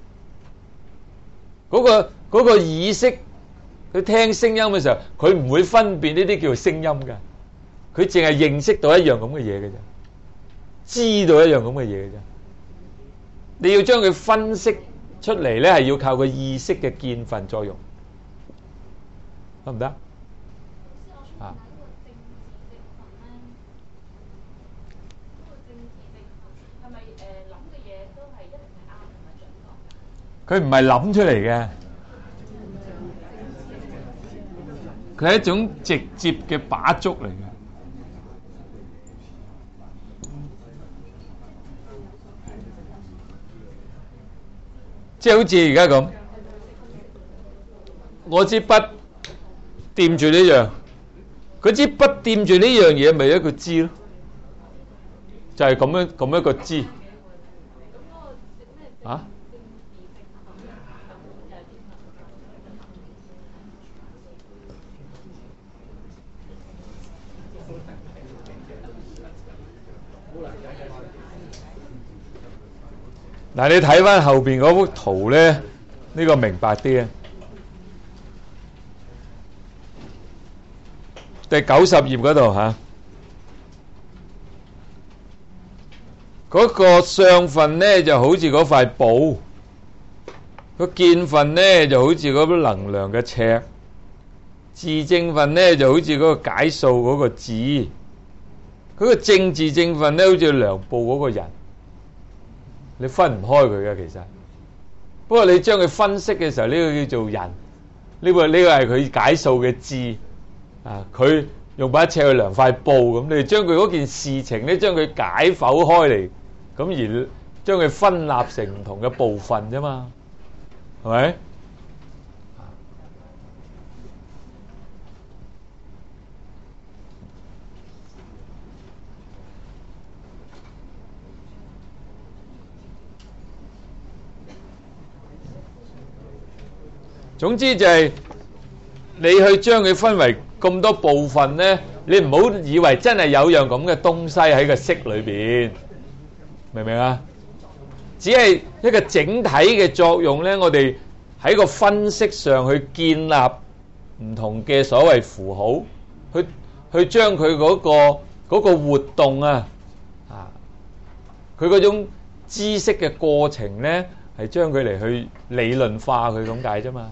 嗰個意識，佢聽聲音嘅時候，佢唔會分辨呢啲叫聲音㗎，佢淨係認識到一樣咁嘅嘢嘅啫，知道一樣咁嘅嘢嘅啫。你要將佢分析出嚟咧，係要靠個意識嘅見分作用，得唔得？啊？佢唔係諗出嚟嘅，佢係一種直接嘅把觸嚟嘅。即係好似而家咁，我支筆掂住呢樣，佢支筆掂住呢樣嘢，咪一個知咯，就係咁一個知啊。嗱，你睇翻後邊嗰幅圖咧，呢個明白啲啊。第90頁嗰度嚇，嗰個相分咧就好似嗰塊布，個見分咧就好似嗰個能量嘅尺，字正分咧就好似嗰個解數嗰個字，嗰個正字正分咧好似量布嗰個人。你分唔開佢嘅，其實。不過你將佢分析嘅時候，呢個叫做人，呢個係佢解數嘅智啊。佢用把尺去量塊布咁，你將佢嗰件事情咧，將佢解剖開嚟，咁而將佢分立成唔同嘅部分啫嘛，係咪？ 總之就係你去將佢分為咁多部分咧，你唔好以為真係有樣咁嘅東西喺個色裏邊，明唔明啊？只係一個整體嘅作用咧，我哋喺個分析上去建立唔同嘅所謂符號，去將佢嗰個活動啊，佢嗰種知識嘅過程咧，係將佢嚟去理論化佢咁解啫嘛，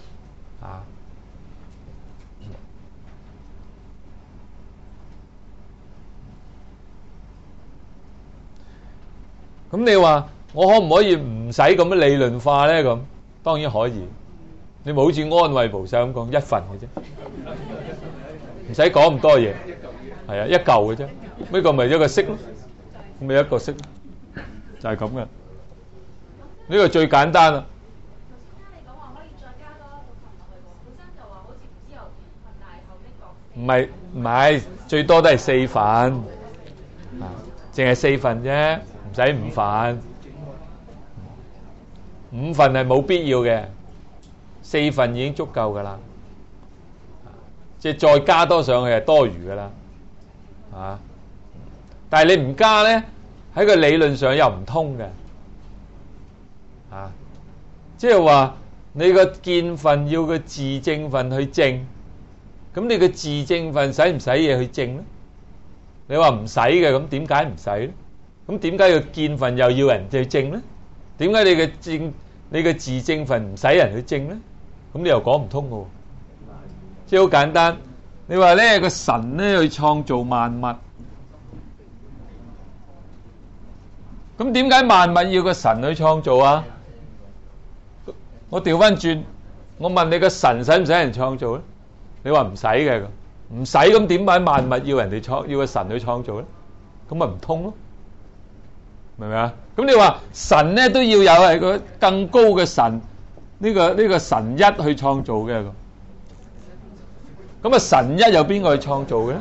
咁你話我可唔可以唔使咁樣理論化咧？咁當然可以，你咪好似安慰菩薩咁講一份嘅啫，唔使講咁多嘢，係啊，一嚿嘅啫，呢個咪一個色咯，咪一個色，就係咁嘅，呢個最簡單啦。 你講話可以再加多一個份落去喎，本身就話好似唔知有幾份，但係後尾講唔係，最多都係4份，淨係4份啫，唔使5份。5份係冇必要嘅，4份已經足夠噶啦，即係再加多上去係多餘噶啦，但係你唔加咧，喺個理論上又唔通嘅，即係話你個見分要個自證分去證，咁你個自證分使唔使嘢去證咧？你話唔使嘅，咁點解唔使咧？咁點解要見分又要人去證咧？點解你嘅自證分唔使人去證咧？咁你又講唔通嘅喎，即係好簡單。你話咧個神咧去創造萬物，咁點解萬物要個神去創造啊？我調翻轉，我問你個神使唔使人創造咧？你話唔使嘅，唔使，咁點解萬物要人哋要個神去創造咧？咁咪唔通咯？明唔明啊？咁你話神咧都要有係個更高嘅神，呢個神一去創造嘅，咁啊神一有邊個去創造嘅咧？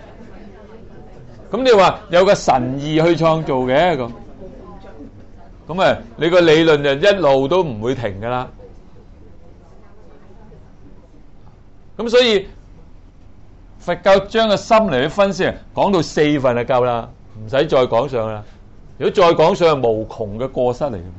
咁你話有個神二去創造嘅，咁啊你個理論就一路都唔會停噶啦。咁所以佛教將個心嚟去分析，講到4份就夠啦，唔使再講上啦。如果再講上係無窮嘅過失嚟嘅，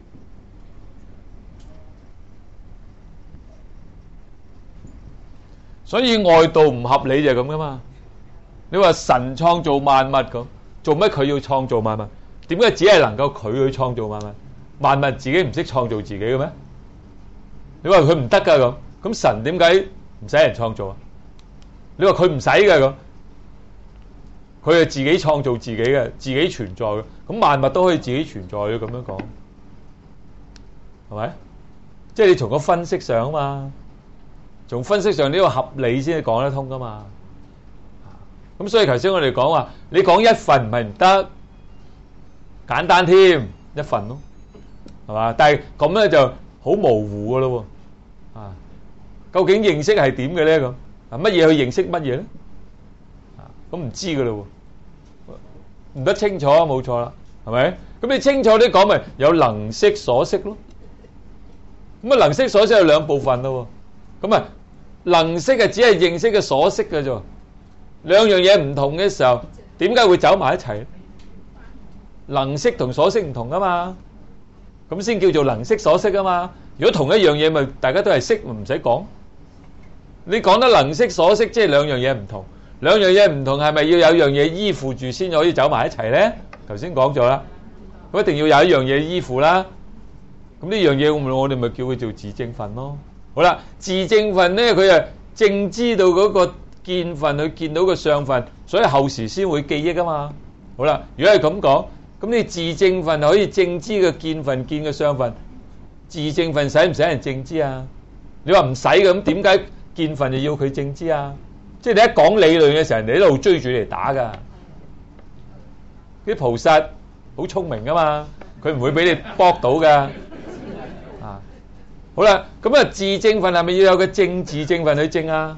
所以外道唔合理就係咁噶嘛。你話神創造萬物咁，做乜佢要創造萬物？點解只係能夠佢去創造萬物？萬物自己唔識創造自己嘅咩？你話佢唔得噶咁神點解唔使人創造啊？你話佢唔使嘅咁，佢係自己創造自己嘅，自己存在嘅，咁萬物都可以自己存在嘅，咁樣講，係咪？即係你從個分析上啊嘛，從分析上呢個合理先至講得通噶嘛。咁所以頭先我哋講話，你講一份唔係唔得，簡單添一份咯，係嘛？但係咁咧就好模糊噶咯喎，究竟認識係點嘅咧？咁乜嘢去認識乜嘢咧？咁唔知噶咯喎，唔得清楚冇錯啦，係咪？咁你清楚啲講咪有能識所識咯。咁啊能識所識有2部分咯喎，咁啊能識啊只係認識嘅所識嘅啫，兩樣嘢唔同嘅時候，點解會走埋一齊？能識同所識唔同啊嘛，咁先叫做能識所識啊嘛。如果同一樣嘢咪大家都係識，咪唔使講。你講得能識所識，即係兩樣嘢唔同。兩樣嘢唔同係咪要有樣嘢依附住先可以走埋一齊咧？頭先講咗啦，咁一定要有一樣嘢依附啦。咁呢樣嘢我哋咪叫佢做自證分咯。好啦，自證分咧，佢啊正知道嗰個見分，去見到個相分，所以後時先會記憶啊嘛。好啦，如果係咁講，咁你自證分可以正知個見分，見個相分，自證分使唔使人正知啊？你話唔使嘅，咁點解見分就要佢正知啊？即係你一講理論嘅時候，人哋一路追住嚟打噶。啲菩薩好聰明噶嘛，佢唔會俾你駁到噶。好啦，咁啊自證分係咪要有個正自證分去證啊？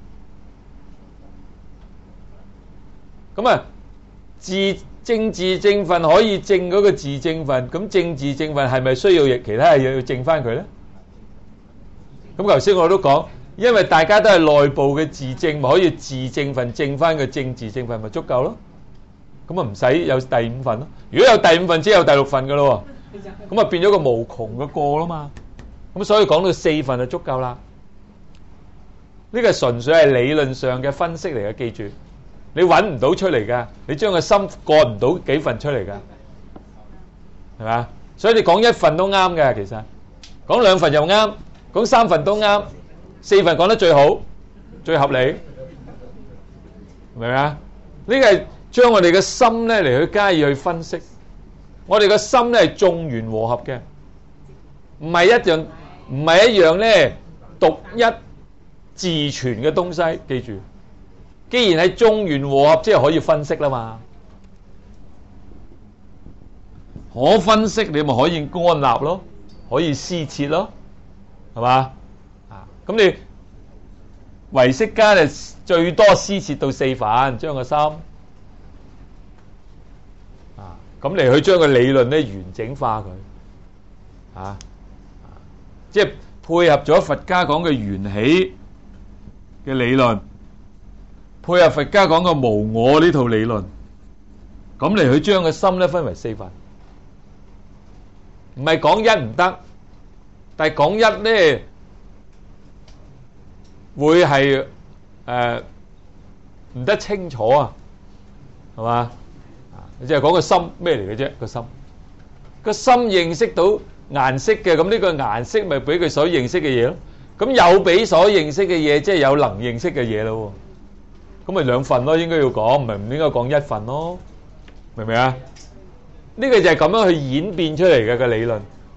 咁啊自證分可以證嗰個自證分，咁正自證分係咪需要其他嘢要證翻佢咧？ 咁頭先我都講，因為大家都係內部嘅自證，咪可以自證份證翻個正字證份，咪足夠咯。咁啊唔使有第五份咯。如果有第五份，即係有第六份噶咯。咁啊變咗個無窮嘅個啦嘛。咁所以講到四份就足夠啦。呢個純粹係理論上嘅分析嚟嘅，記住，你揾唔到出嚟噶，你將個心割唔到幾份出嚟噶，係嘛？所以你講一份都啱嘅，其實講兩份又啱，講三份都啱，四份講得最好，最合理，明唔明啊？呢個係將我哋嘅心咧嚟去加以去分析，我哋嘅心咧係眾緣和合嘅，唔係一樣咧獨一自存嘅東西。記住，既然係眾緣和合，即係可以分析啦嘛。可分析你咪可以安立咯，可以施設咯，係嘛？咁你唯識家就最多施設到四份，將個心咁嚟去將個理論咧完整化佢，即係配合咗佛家講嘅緣起嘅理論，配合佛家講嘅無我呢套理論，咁嚟去將個心咧分為四份。唔係講一唔得，但係講一咧會係唔得清楚啊，係嘛？即係講個心咩嚟嘅啫？個心認識到顏色嘅，咁呢個顏色咪俾佢所認識嘅嘢咯。咁有俾所認識嘅嘢，即係有能認識嘅嘢咯。咁咪兩份咯，應該要講，唔應該講一份咯，明唔明啊？呢個就係咁樣去演變出嚟嘅個理論，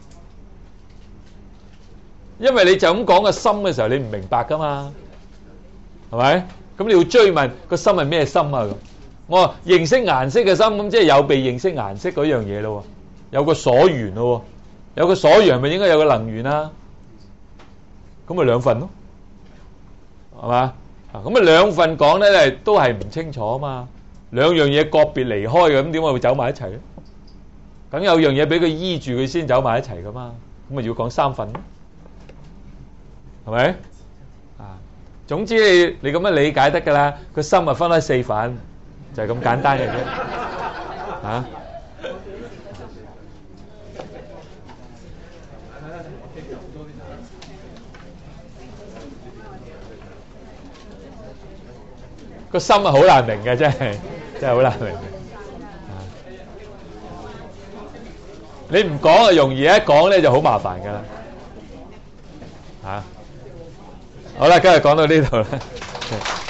因為你就咁講個心嘅時候，你唔明白噶嘛，係咪？咁你要追問個心係咩心啊？咁我話認識顏色嘅心，咁即係有被認識顏色嗰樣嘢咯，有個所緣咯，有個所緣咪應該有個能緣啦，咁咪兩份咯，係嘛？咁啊兩份講咧都係唔清楚啊嘛，兩樣嘢個別離開嘅，咁點解會走埋一齊咧？咁有樣嘢俾佢依住佢先走埋一齊噶嘛，咁咪要講三份咯，係咪？總之你咁樣理解得噶啦，個心啊分開四份，就係咁簡單嘅啫，個心啊好難明嘅，真係好難明嘅。你唔講啊容易，一講咧就好麻煩噶啦，好啦，今日講到呢度啦。